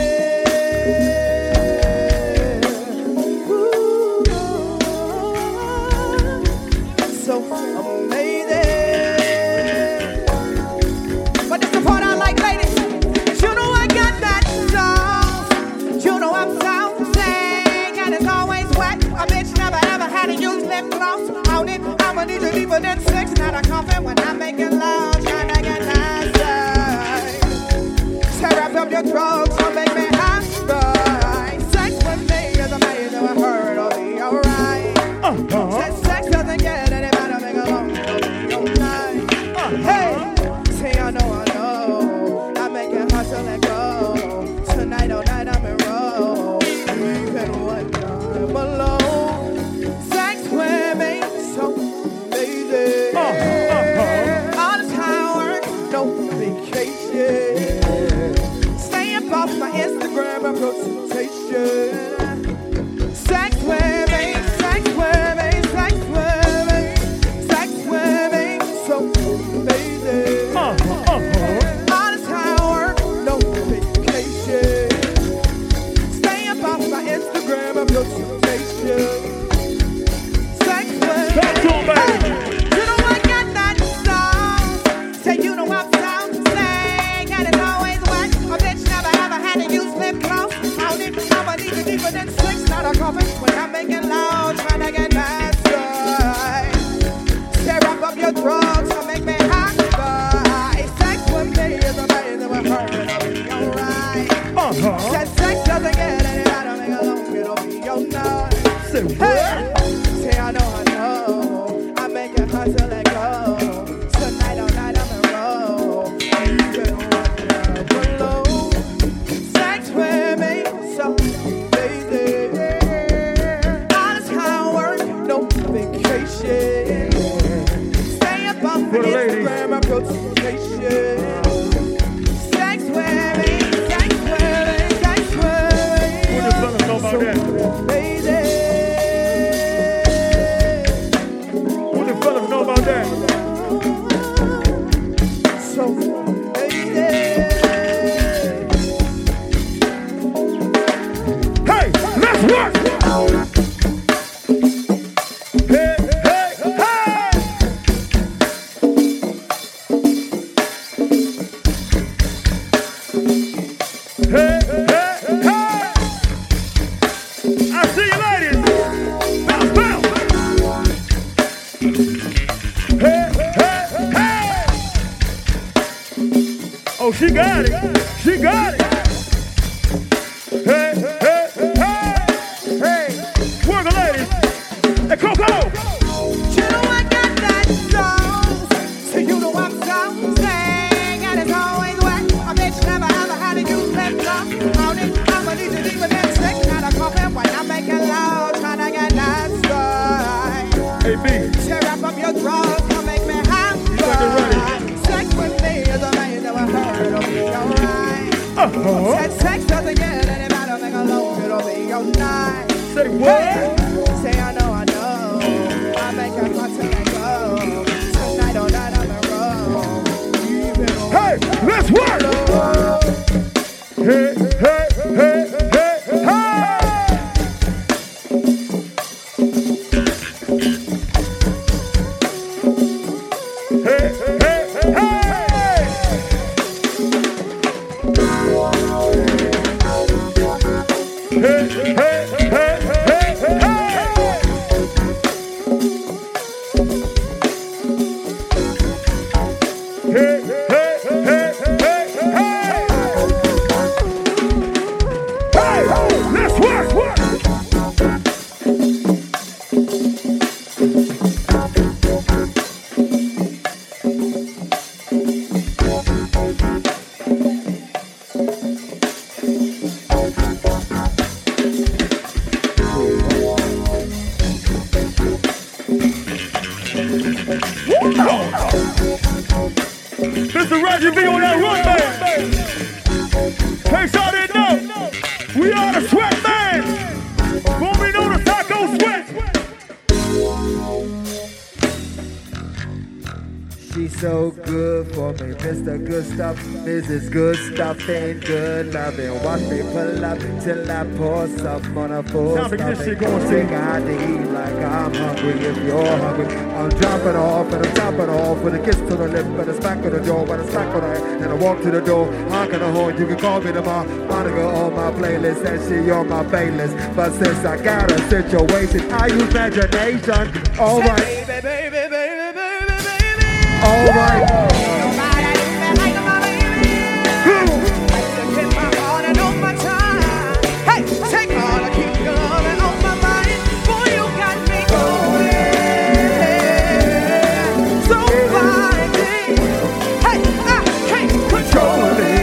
Ooh, so amazing. But it's the part I like, ladies. You know I got that sauce. You know I'm something, and it's always wet. A bitch never ever had to use lip gloss on it. I'ma need you deeper than sex, not a coffin when I'm making love, trying to get nasty. Tear up your drugs, so make me high. Sex with me is amazing, I heard I'll be alright. Said sex doesn't get any better, make a long night. Hey, see, I know, I make it hard to let go. Tonight, all night, I'm in row. Even one time alone. Sex with me, so amazing. All the time work, no vacation. Stay up off my Instagram reputation. Sex with me, sex with me, sex with me, sex with me, so amazing. All the time work, no vacation. Stay up off my Instagram reputation. Sex with me. You know I got that song. Say you know I'm something, and it's always wet. A bitch never ever had to use lip gloss on it. I'ma need you deeper than six, not a coffin when I'm making loud, trying to get nasty. Tear up your drugs, so make me high. Sex with me is amazing, we're hurting, I'll be alright. Said sex doesn't get any better, make a long, it'll be your night. Hey, say I know, I make it hard to let go. Tonight, all night, I'm in row. Even one love below. Sex with me, so amazing. All the time work, no vacation. Stay up on my Instagram reputation. Sex with me, sex with me, sex with me. What the fellas know about that? Amazing. What the fellas know about that? So amazing. Hey, let's work! Hey, hey, hey! Hey, hey, hey! I see you ladies! Bounce, bounce! Hey, hey, hey! Oh, she got it! She got it! Hey, hey, hey! Hey! Work it, ladies! Hey, Coco! You know I got that song. So you know I'm something, and it's always wet. A bitch never ever had to use lip gloss on it. I'ma need you deeper than sex, not a coffin when I'm making loud, trying to get nasty. Hey, B. Tear up your drugs, come make me high. Sex with me is amazing, I heard it'll be alright. Said sex doesn't get any better, make a long, it'll be your night. Say what? Hey, say I know, I make it hard to let go. Tonight, all night, I'm in row. Even Hey, let's work! Hey, hey, hey, hey, hey! Hey, hey, hey! Mr. Reggie B on that run, man. In case y'all didn't know, we are the Sweat Man. Formerly known as Taco Sweat. She's so good for me, Mr. Good Stuff, Mrs. Good Stuff, ain't good loving. Watch me pull up till I pour some on a full Time to get this shit going, Think I to eat like I'm hungry if you're hungry. I'm dropping off and I'm topping off with a kiss to the lip and a smack on the jaw and a smack on the head and I walk to the door, honking the horn. You can call me tomorrow, Monica on my playlist and she on my playlist. But since I got a situation, I use imagination. All right. Baby, baby, baby, baby, baby. All right. Hey, take all the keep your loving on my mind. Boy, you got me going so fine. Hey, I can't control it.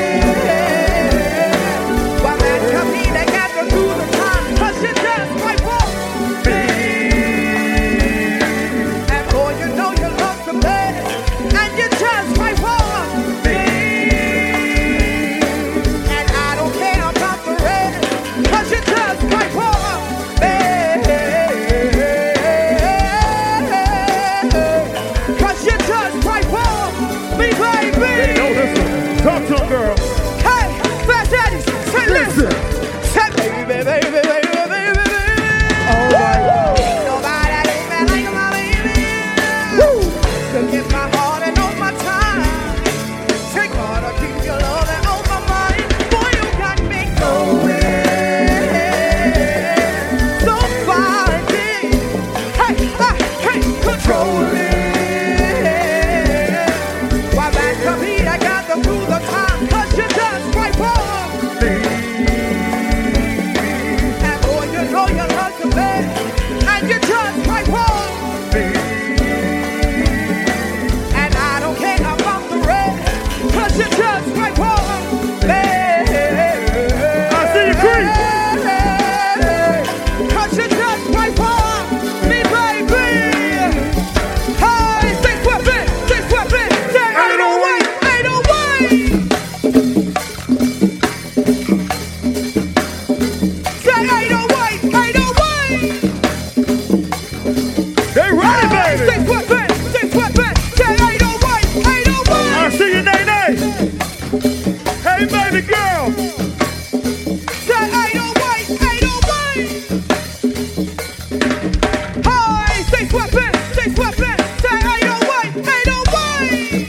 Why that company they got to do the time? 'Cause you just might walk me. And boy, you know you love the bed. And you just might walk me. And I don't care about the red. 'Cause you just might walk me. 'Cause you just might walk me, baby. Yo, listen. Talk to him, girl. Hey, Fast Daddies, say listen. Say baby, baby, baby, baby, baby, baby. All right. Ain't nobody like me like my baby. Woo! To get my heart and all my time. Take all to keep your love and all my mind. Boy, you got me going so fine. Hey, I can't control it. Why that compete, I got to do the time. 'Cause you just might walk me. And boy, you know you love to bed. And you just might walk me. And I don't care about the red. 'Cause you just might walk me. I see you creep. 'Cause you just might walk me, baby. Hey, stay sweating, stay sweating. Say ain't no way, ain't no way. Say ain't no way, ain't no way. They ready, baby. Stay sweating, stay sweating. Say ain't no way, ain't no way. I see you, Nay Nay. Hey, baby girl. Say ain't no way, ain't no way. Hey, stay sweating, stay sweating. Say ain't no way, ain't no way.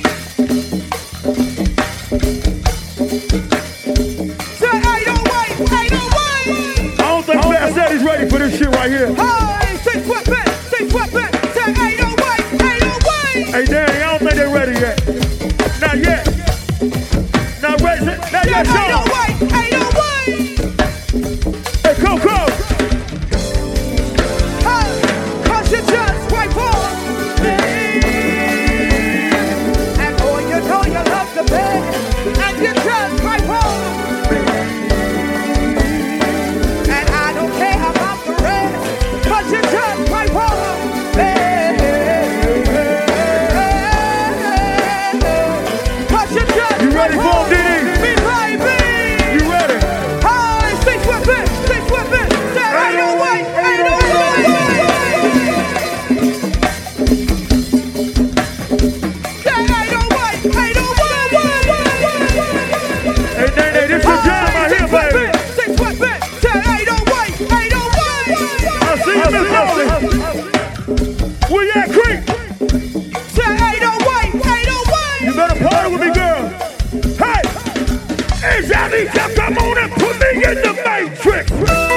Say ain't no way, ain't no way. I don't think Fast Eddie's ready for this shit right here. Hey, stay sweating, stay sweating. Say ain't no way, ain't no way. Hey, Danny, I don't think they're ready yet. Not yet. Not ready. Not Say yet, ain't no Sean. way, ain't no way. Hey, Coco. Hey, 'cause you just might walk me. And boy, you know you love the bed. And you just might walk me. And I don't care about the red. 'Cause you just might walk me. 'Cause you just You ready might for walk him, Diddy? me, baby. You Hey, Jalisa, come on and put me in the matrix.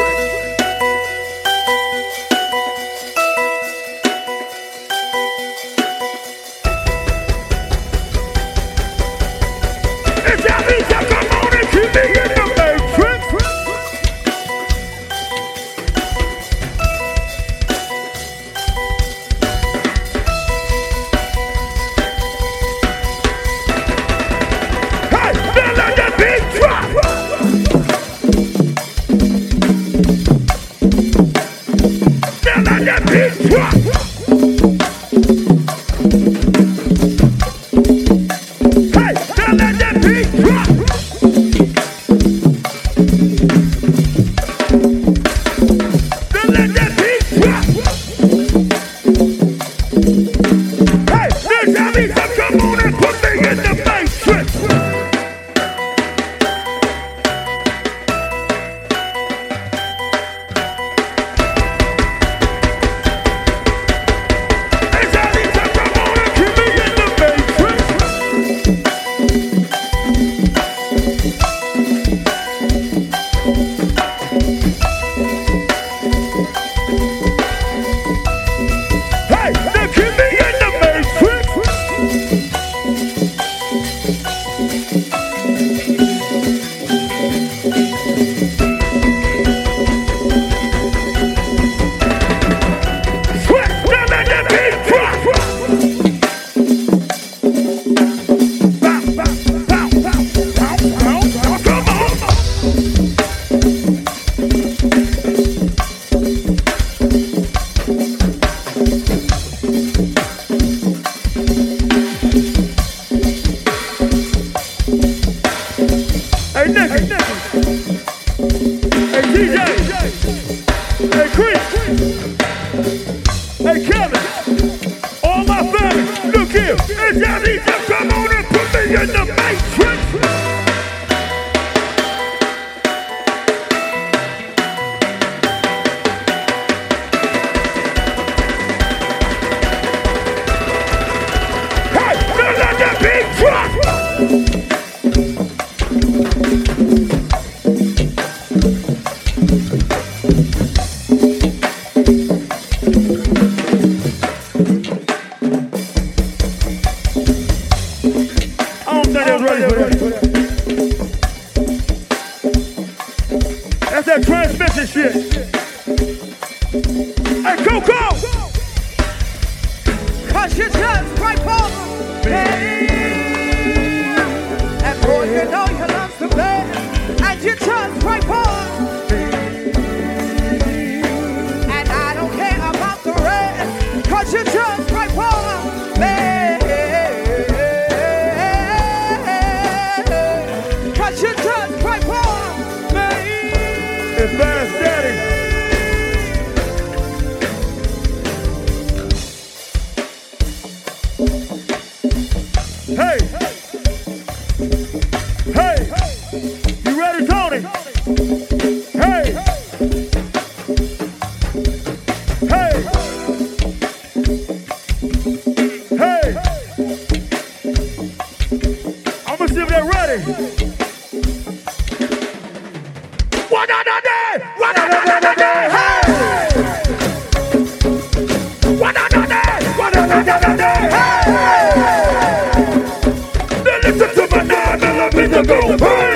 Hey, Jalisa, come on and keep me in the matrix. Hey, now let the beat drop. Now let the beat drop. Hey, now let the beat drop. Now let the beat drop. Hey, now Jalisa, come on and put me in the matrix. Hey, Jalisa, come on and keep me in the matrix. Hey, now keep me in the matrix. Sweat, now let the beat drop. Bow, bow, bow, bow, bow, bow, bow, come on. Hey, Nicky. Hey, DJ. Hey, Chris. Hey, Kevin. All my family. Look here. Hey, Jalisa, come on and put me in the matrix. Hey, now let the beat drop. I don't think they're ready for that. That's that transmission shit. Hey, Coco! Cause you just right for me. And boy, you know you love to play. And you just right for me. And I don't care about the rest. Cause you just right for me. Cause you just right for me. It's Bass Daddy. Hey! Hey! You ready, Tony? Hey! Hey! Hey! I'm gonna see if they're ready. One another day! One another day! Hey! One another day! One another day! Hey! Now listen to my name and let me go. Hey!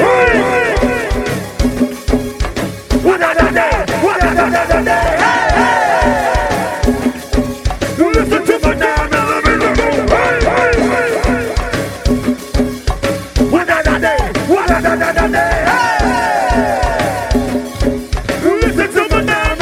One another day! One another day! Hey! Listen to my name and let me go. Hey! One another day! One another day! Hey! Listen to my name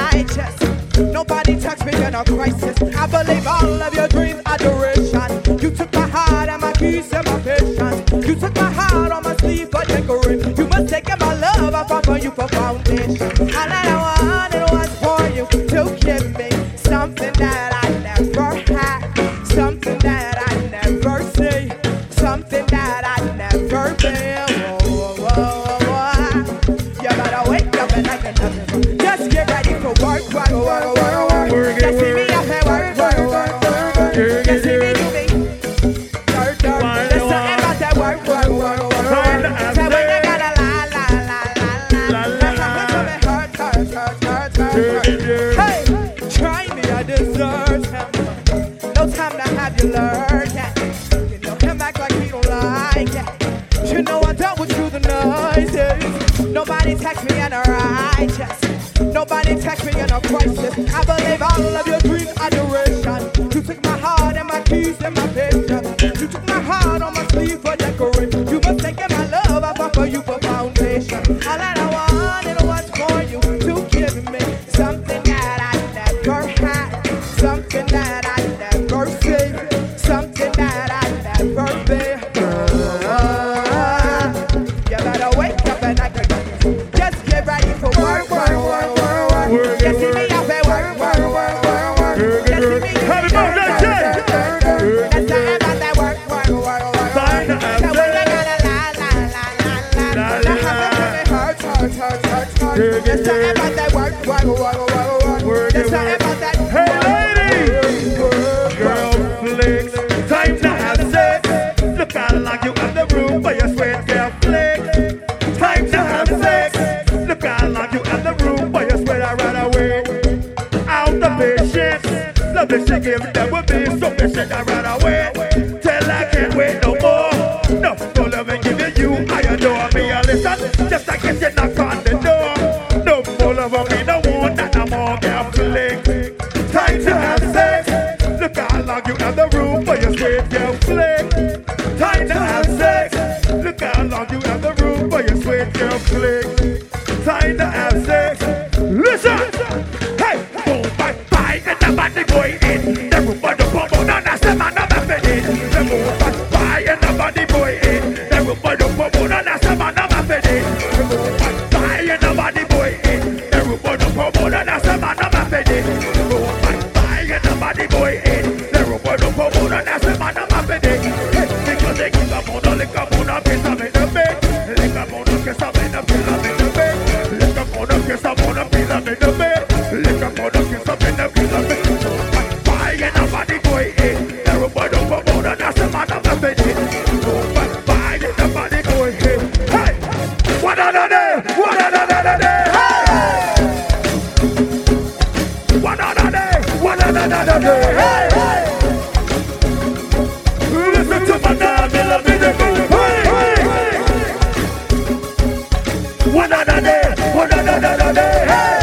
righteous. Nobody touched me in a crisis. I believe all of your dreams are duration. You took my heart and my keys and my patience. You took my heart on my sleeve for decoration. You must take my love, I fought for you for foundation. All I wanted was for you to give me something that I never had, something that I never see, something that I never feel. You better wake up and I can nothing. Just get ready for work. Just see me up and work. Just see me do me. There's something about that work. So when you gotta la. Hey, try me, I deserve him. No time to have you learn that. You know him act like he don't like that. You know I dealt with you the nicest. Nobody text me in a righteous. Nobody text me in a crisis. I believe all of your dreams are duration. You took my heart and my keys and my patience. You took my heart on my sleeve for decoration. You must take my love, I fought for you for foundation. All that I wanted was for you to give me something that I never had, something that I never see, something that I never be. You better wake up and I can just get ready for work. Just see me up and work. Just see me Happy birthday, Jay! That's the end of that work. So when you gotta la. That happens to me hurt. That's the end of that work. That's the end of that. Hey, ladies! Girl, flicks. Time to have sex. Look out like you in the room for your sweat, girl, flicks. Time to have sex. Look out like you in the room for your sweat, I run away. Out the patience. Love the shit give them with me, so the shit I run away. Till I can't wait no more. No love and giving you, I adore me, I listen. Just like if you knock on the door. No more love of me, no one, not no more, girl, flicks. Time to have sex. Look how long you in the room for your sweet girl flick. Time to have sex. Look how long you in the room for your sweet girl flick. Time to have sex. Listen. Hey, boom, bye, and the body boy in. The room for the bumbo, no, that's the man I'm in. The boom, bye, and the body boy in. The room for the bumbo, no, that's the man I'm in. The boom, bye, and the body boy in. The room for the bumbo, no, that's the man I'm in. The boom, bye, and the body boy in. The room for the bumbo, no, that's the man I'm in. Because they keep up on the lick up on the piece of in the bed. Lick up on the piece of in the piece of in the bed. Lick up on the piece of in the piece of in the bed. Lick up on the piece of in the piece of in the bed. Bye, and the body boy in. The room for the bumbo, no, that's the man I'm in. Bye, and the body boy in. Hey, one another day. Hey! Listen to my dog, they love me, they go, hey! One another day, hey!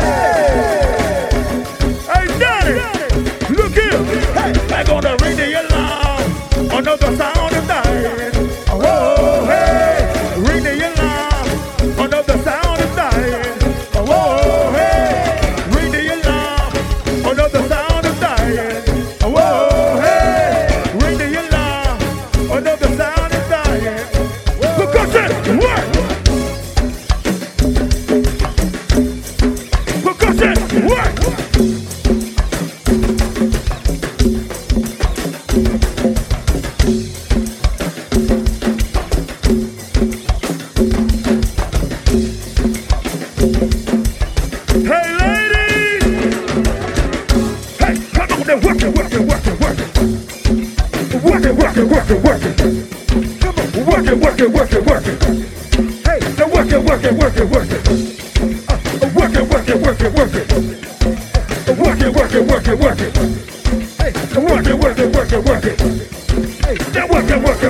Hey, Daddy, look here! Hey, I'm gonna ring the alarm, another sound of dying. Oh, hey, ring the alarm, another sound of dying. Oh, hey, ring the alarm, another sound of dying. Oh, hey, ring the alarm, another sound of dying. Percussion, work! Percussion, work! Hey, ladies! Hey, come on there, work it. Work it. Come on, work it. Hey, now work it. Work it. Work it. Work it. Hey, now work it. Hey, now work it. Work it.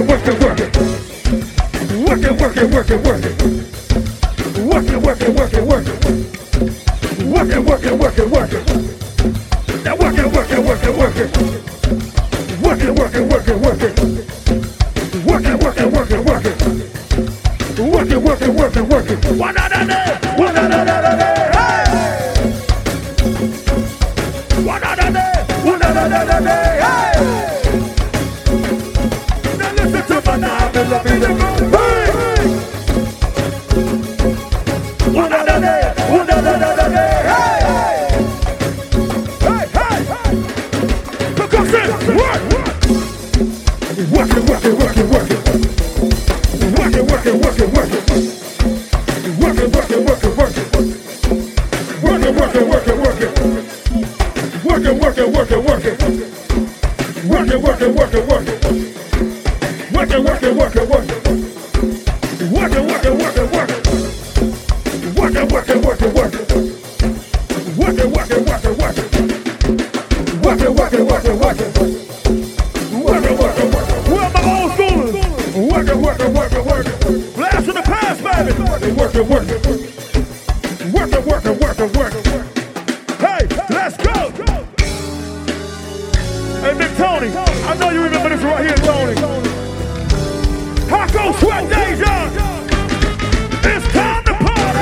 One another day. Hey! Now listen to my nine millimeter. Hey! One out of there, one out of there. Hey! Hey, hey, hey! Percussion, work! Work it, work it, work it, work it. Work it, work it, work it, work it. Work it, work it, work it, work it. Work it, work it, work it, work it. Work it, work it, work it, work it. Work it, work it, work it, work it. Work it, work it, work it, work it. Work it, work it, work it, work it. Work it, work it, work it, work it. Work it, work it, work it, work it. Work it, work it, work it, work it. Work it, work it, work it. Where are my old schoolers? Work it, work it, work it, work it. Blast in the past, baby. Work it, work it, work it. Work it, work it, work it, work it. Hey, let's go. Hey, Big Tony, I know you remember this right here, Tony. Hako Sweat Deja. It's time to party.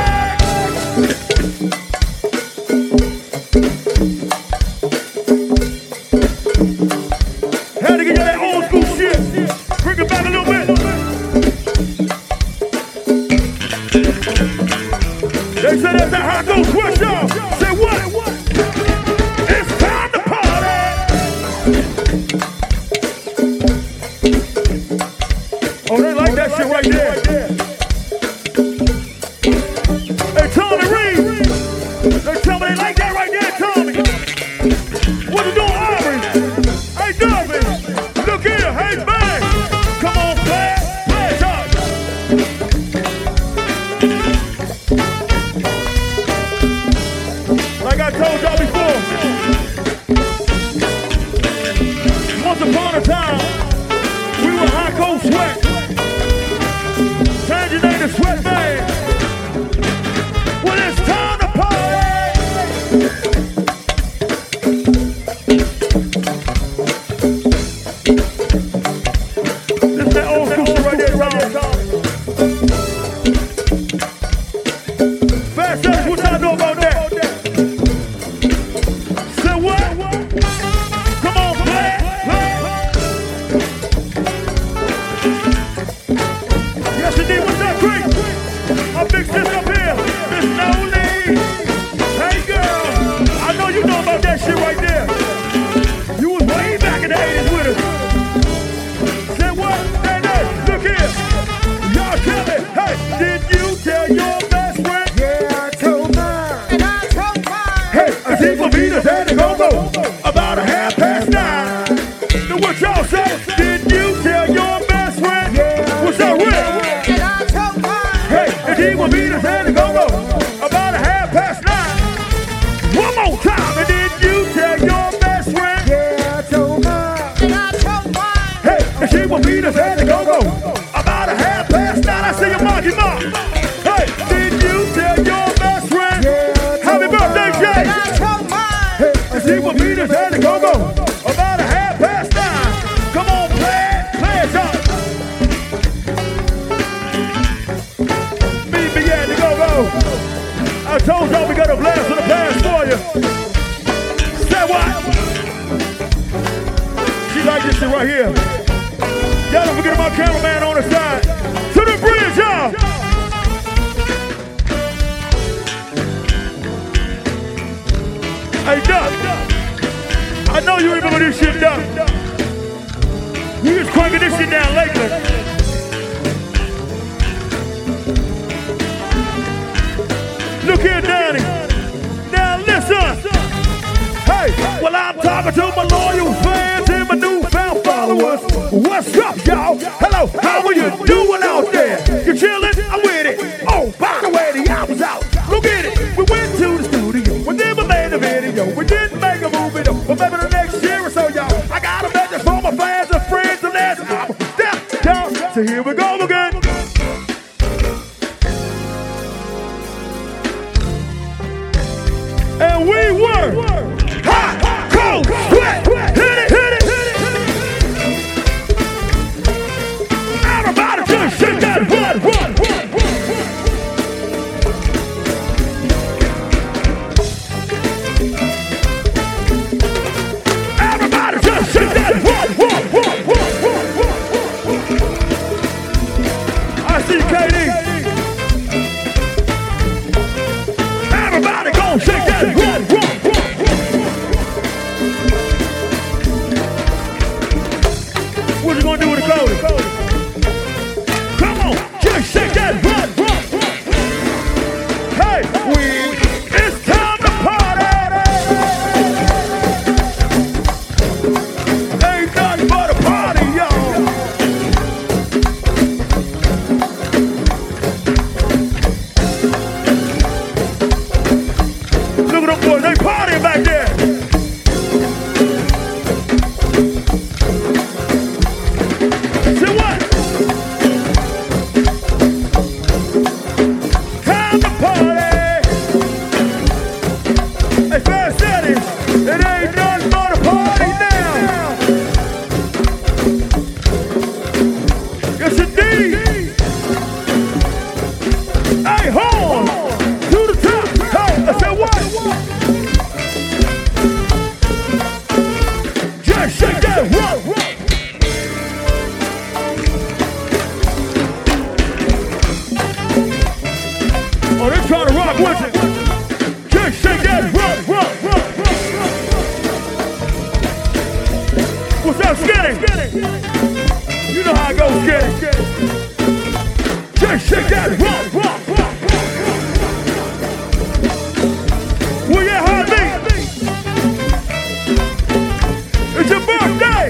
Had to get you that old school shit. Bring it back a little bit. They said that's that Hako Sweat, y'all. Say what? It's time to party. Oh, they like that shit right there. Hey, Tommy Reed. They tell me they like that right there, Tommy. What you doing, Aubrey? Hey, Duffy. Look here. Hey, man. Come on, play it. Play it, y'all. Like I told y'all before. Once upon a time, we were Hako Sweat. Change your name to Sweat Man. When it's time to party. This is that old school shit right there, Ron. Fast Service, what y'all know about that? Say what? Come on, play it, play it. Yes, indeed, what's that creek? I'll fix this up here. Miss Nolene. Hey, girl. I know you know about that shit right there. You was way back in the 80s with us. Say what? Hey, hey, look here. Y'all tell me, hey, did you tell your best friend? Yeah, I told mine. And I told mine. Hey, I see for me to say to go about 9:30. Now what y'all say? Did you tell your best friend? Yeah, What's up, Rick? And I told mine. Hey, and he will be the head to go about 9:30. One more time, and did you tell your best friend? Yeah, I told mine. And I told mine. Hey, and she will be the head to go about 9:30. I see you, Marky Mark. Hey, did you tell your best friend? Yeah, I Happy told birthday, mine. Jay. And I told mine. Hey, and she will be the head to go about 9:30. Come on, play it, y'all. Me began to go. I told y'all we got a blast for the past for you. Say what? She like this shit right here. Y'all don't forget about cameraman on the side. To the bridge, y'all. Hey, Duck. I know you remember this shit, Duck. We was cranking this shit down lately. Look here, Danny. Now listen. Hey, well, I'm talking to my loyal fans and my newfound followers. What's up, y'all? Hello, how are you doing out there? You chillin'? I'm with it. Oh, by the way, the album's out. Look at it. We went to the studio. We never made a video. We didn't make a movie, though. But maybe the next year or so, y'all, I got a message for my fans and friends. The last album. Step down. So here we go again. And we were hot, cold, sweat, hit it, hit it, hit it. Everybody just shake that rock. Oh, they're trying to rock with it. Just shake that rock, rock, rock, rock. What's up, Skinny? You know how it goes, Skinny. Just shake that rock, rock, rock. Where your heartbeat? It's your birthday.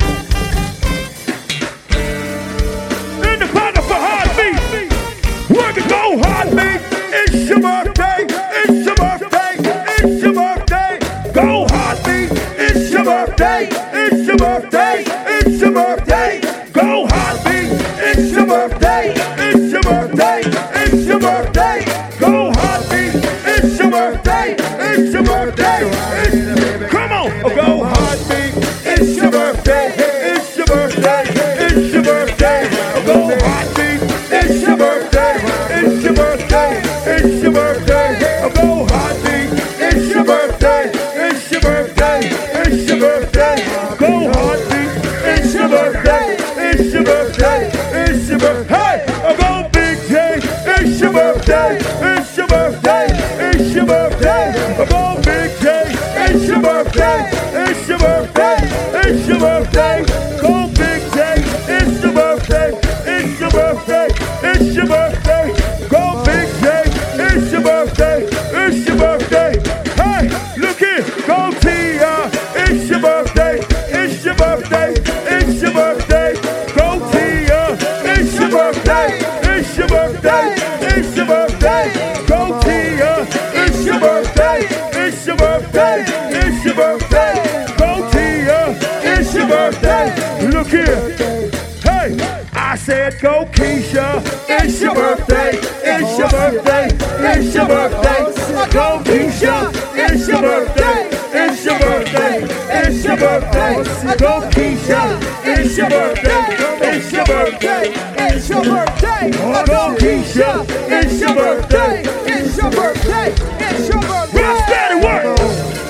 In the pocket for heartbeat. Work it, go heartbeat. It's your birthday. It's your birthday. It's your birthday. Go heartbeat. It's your birthday. It's your birthday. It's your birthday. Go heartbeat. It's your birthday. It's your birthday. It's your birthday. Go heartbeat. It's your birthday. It's your birthday. Come on. Oh, go heartbeat. It's your birthday. It's your birthday. It's your birthday. Oh, go heartbeat. It's your birthday. It's your birthday. It's your birthday. Oh, go heartbeat. It's your birthday. It's your birthday. It's your birthday. Go heartbeat. It's your birthday. It's your birthday. It's your birthday. Hey, oh, go Big J. It's your birthday. It's your birthday. It's your birthday. Oh, go Big J. It's your birthday. It's your birthday. It's your birthday. Go Big J. It's your birthday. It's your birthday. It's your birthday. Go Big J. It's your birthday. It's your birthday. Hey, look here. Go Tia. It's your birthday. It's your birthday. It's your birthday. Go Tia. It's your birthday. It's your birthday. It's your birthday. Go Tia. It's your birthday. It's your birthday. It's your birthday. Go Tia. It's your birthday. Look here. Hey, I said go Keisha. It's your birthday. It's your birthday. It's your birthday. Go Keisha. It's your birthday. It's your birthday. It's your birthday. Go Keisha. It's your birthday. It's your birthday. It's your birthday. Go Keisha. It's your birthday. It's your birthday. It's your birthday. Rock steady work.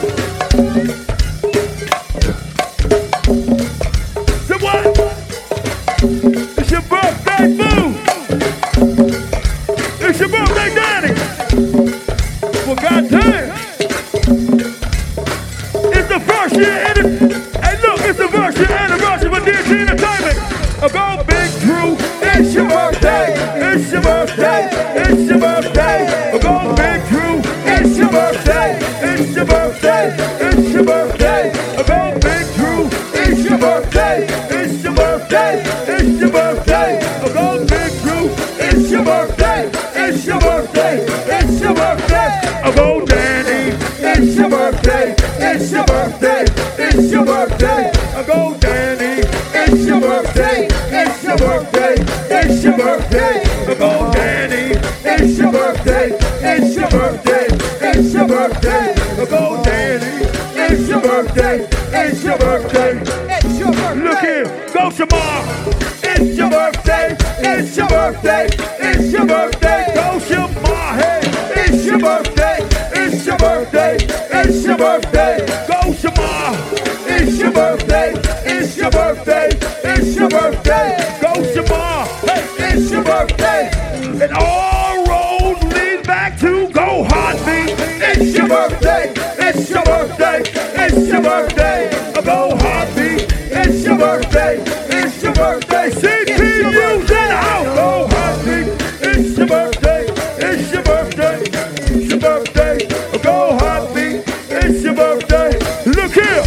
So what? It's your birthday, boo. It's your birthday, Danny. Well, goddamn. It's the first year hey, look, it's the first year anniversary for DT Entertainment. Go Big Drew. It's your birthday. It's your birthday. It's your birthday. Go Big Drew. It's your birthday. It's your birthday. It's your birthday. Go Big Drew. It's your birthday. It's your birthday. It's your birthday. Go Big Drew. It's your birthday. It's your birthday. It's your birthday. Go Danny. It's your birthday. It's your birthday. It's your birthday. Go Danny. It's your birthday. It's your birthday. It's your birthday. Go Danny. It's your birthday. It's your birthday. It's your birthday. Go Danny. It's your birthday. It's your birthday. It's your birthday. Look here. Go Shamar. It's your birthday. It's your birthday. It's your birthday. Go Shamar. Hey. It's your birthday. It's your birthday. It's your birthday. Go Shamar. It's your birthday. It's your birthday. It's your birthday. Go Shamar. Hey. It's your birthday. And all roads lead back to Go Heartbeat. It's your birthday. It's your birthday. It's your birthday. Go Heartbeat. It's your birthday. It's your birthday. CPU's in the house. Go Heartbeat. It's your birthday. It's your birthday. It's your birthday. Go Heartbeat. It's your birthday. Look here.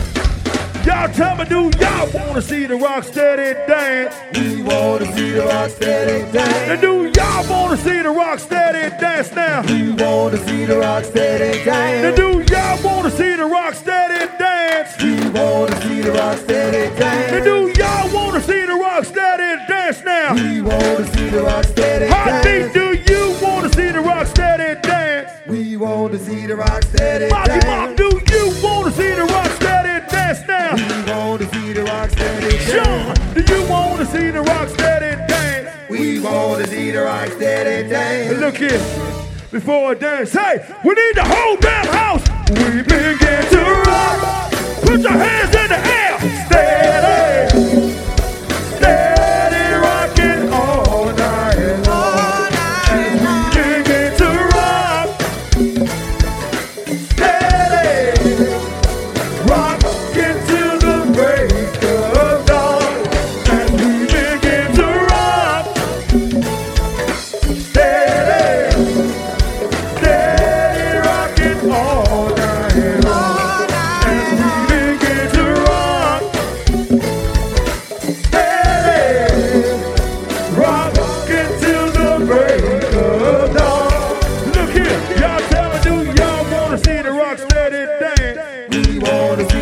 Y'all tell me, do y'all want to see the Rocksteady dance? We want to see the Rocksteady dance. And do y'all want to see the Rocksteady dance now? We want to see the Rocksteady dance. And do y'all want to see the Rocksteady dance? We want to see the Rocksteady dance. And do y'all want to see the Rocksteady dance now? We want to see the Rocksteady Heartbeat, dance. do you want to see the Rocksteady dance? We want to see the Rocksteady Marky dance. Mark, do you want to see the Rocksteady dance now? We want to see the Rocksteady Sean, dance. do you want to see the Rocksteady dance? We want to see the Rocksteady dance. Look here, before I dance, hey, we need the whole damn house. We begin to rock. Put your hands in the air.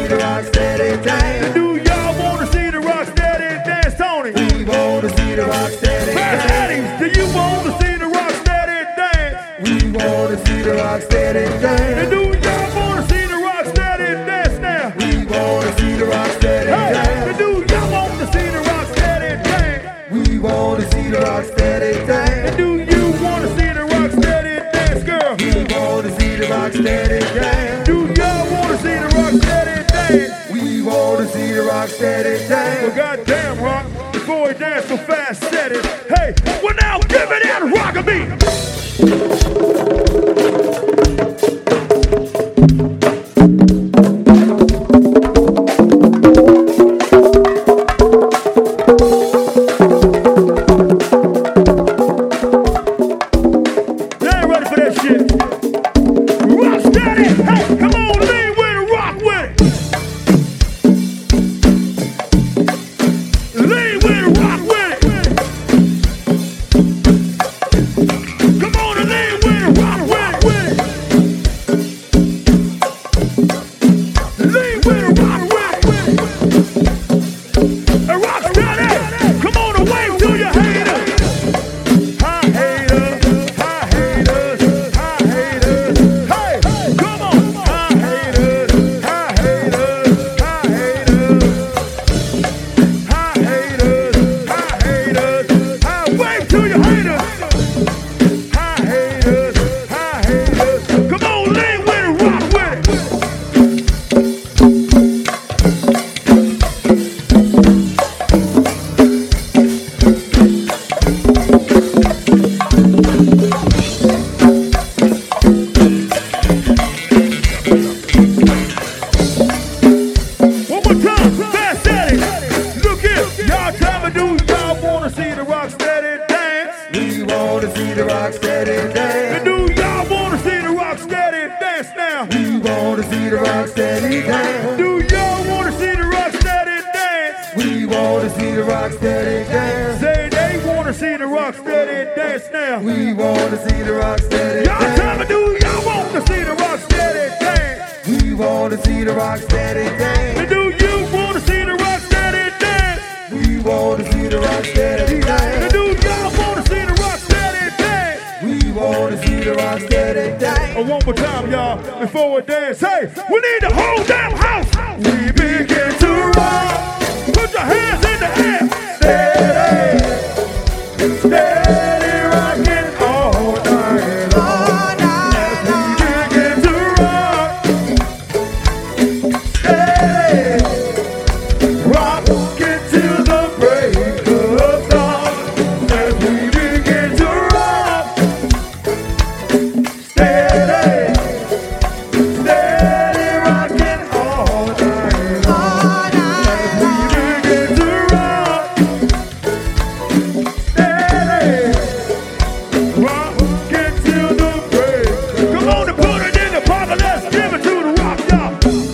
see the rock steady dance. Do y'all wanna see the rock steady dance, Tony? We wanna see the rock steady Fast dance. Eddie, do you wanna see the rock steady dance? We wanna see the rock steady And dance. do y'all wanna see the rock steady dance now? We wanna see the rock steady Hey, dance. and do y'all wanna see the rock steady dance? We wanna see the rock steady And dance. do you wanna see the rock steady dance, girl? We wanna see the rock steady dance. Do y'all wanna see the rock steady dance? We wanna see the rock steady Well, dance. goddamn, Rock, before he danced so fast, said it. Hey, well now give me that rock-a-beat. They ain't ready for that shit. Rock steady. Hey, come on, lean with it, rock with it. Lean with it, rock with it. Come on and lean with it, rock with it. Lean with it, rock with it. And rock steady. Come on and wave to your haters. Hi haters, hi haters, hi haters. Hey, come on. Hi haters, hi haters, hi haters. Hi haters, hi haters, hi wave to your haters. Hi haters, hi haters. Come on, lean with it, rock with it. One more time, fast at it. Look here, y'all tell me, do y'all wanna see the rock steady dance? We wanna see the rock steady And dance. do y'all wanna see the rock steady dance now? We wanna see the rock steady dance. Do y'all wanna see the rock steady dance? We wanna see the rock steady dance. Say they wanna see the rock steady dance now. We wanna see the rock steady Y'all tell dance. me, do y'all wanna see the rock steady dance? We wanna see the rock steady dance. And do you wanna see the rock steady dance? We wanna see the rock steady And dance. do y'all wanna see the rock steady dance? We wanna see the rock steady dance. One more time, y'all, before we dance. Hey, we need the whole damn house. We begin to rock. Put your hands in the air. Steady, steady rocking all night long. As we begin to rock. Steady, rocking till the break of dawn. As we begin to rock. Steady, steady rocking all night long. As we begin to rock. Steady, rocking till the break. Come on and put it in the pocket. Let's give it to the rock, y'all.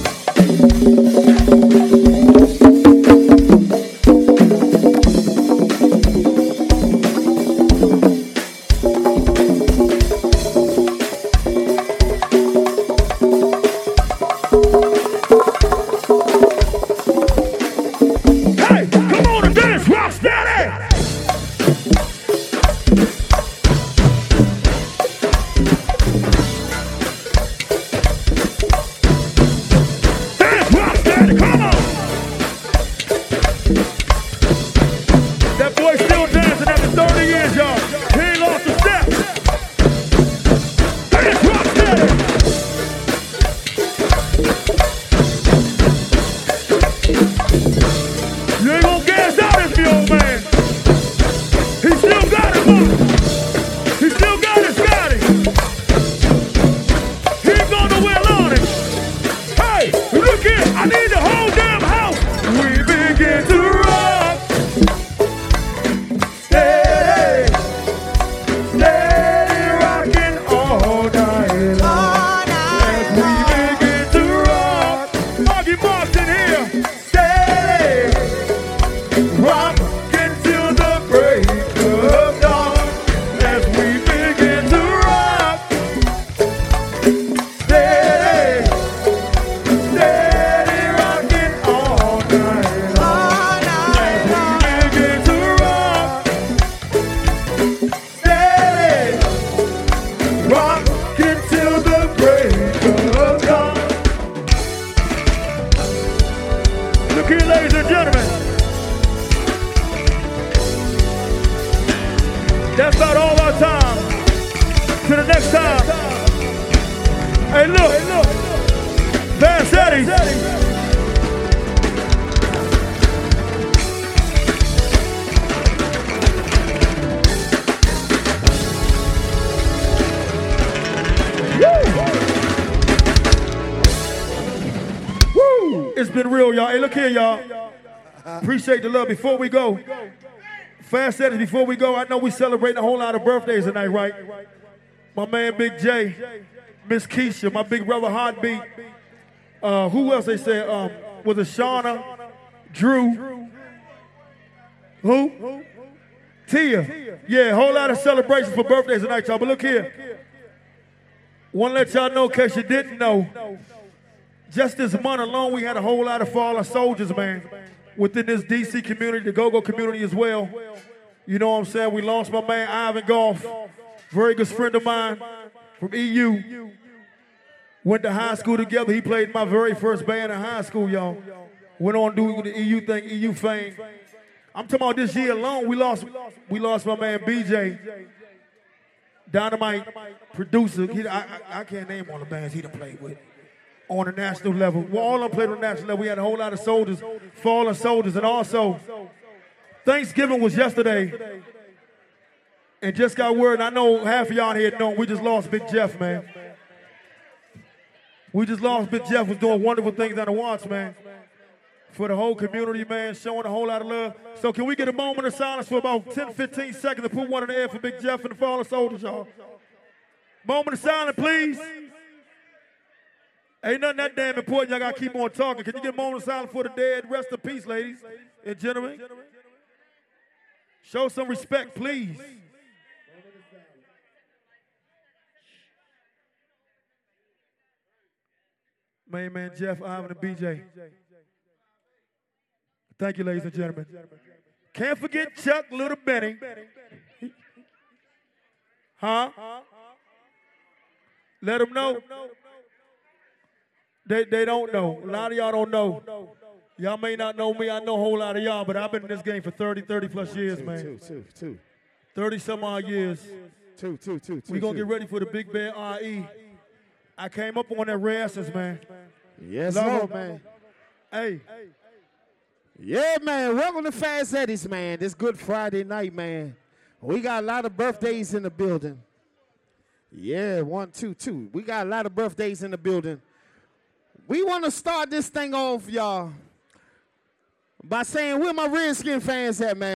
Hey, come on and dance, rock steady. Dance, rock steady, come on. That boy still dancing after 30 years, y'all. He ain't lost a step. Dance, rock steady. You ain't gonna gas out this me, old man. He still got it, man. He still got it, Scotty. He ain't going nowhere on it. Hey, look here, I need the whole damn house. We begin to rock. Steady, steady rocking all night long. As we begin to rock. Marky Mark's in here. Steady, rocking till the break of dawn. As we begin to rock. Steady, steady Look here, ladies and gentlemen. That's about all our time. To the next time. Hey, look. Fast Eddie. It's been real, y'all. Hey, look here, y'all. Appreciate the love. Before we go, Fast Eddie, before we go, I know we celebrating a whole lot of birthdays tonight, right? My man Big J, Miss Keisha, my big brother Heartbeat. Who else they said? Was it Shauna, Drew? Who? Tia. Yeah, a whole lot of celebrations for birthdays tonight, y'all. But look here. Want to let y'all know, in case you didn't know, just this month alone, we had a whole lot of fallen soldiers, man, within this DC community, the go-go community as well. You know what I'm saying? We lost my man Ivan Goff, very good friend of mine from EU. Went to high school together. He played my very first band in high school, y'all. Went on to do the EU thing, EU fame. I'm talking about this year alone, we lost my man BJ, Dynamite producer. I can't name all the bands he done played with on the national level. Well, all of them played on the national level. We had a whole lot of soldiers, fallen soldiers, and also Thanksgiving was yesterday. And just got word, and I know half of y'all here know, we just lost Big Jeff, man. We just lost Big Jeff, was doing wonderful things on the watch, man. For the whole community, man, showing a whole lot of love. So can we get a moment of silence for about 10, 15 seconds to put one in the air for Big Jeff and the fallen soldiers, y'all? Moment of silence, please. Ain't nothing that damn important. Y'all got to keep on talking. Can you get a moment of silence for the dead? Rest in peace, ladies and gentlemen. Show some respect, please. Main man Jeff, Ivan, and BJ. Thank you, ladies and gentlemen. Can't forget Chuck, Little Benny. Huh? Let them know. They don't know. A lot of y'all don't know. Y'all may not know me. I know a whole lot of y'all, but I've been in this game for 30 plus years, man. 30 some odd years. We gonna get ready for the big band RE. I came up on that rare essence, man. Yes, sir, man. Hey. Yeah, man. Welcome to Fast Eddie's, man. This Good Friday night, man. We got a lot of birthdays in the building. Yeah, 1, 2, 2. We got a lot of birthdays in the building. We want to start this thing off, y'all, by saying, where my Redskin fans at, man?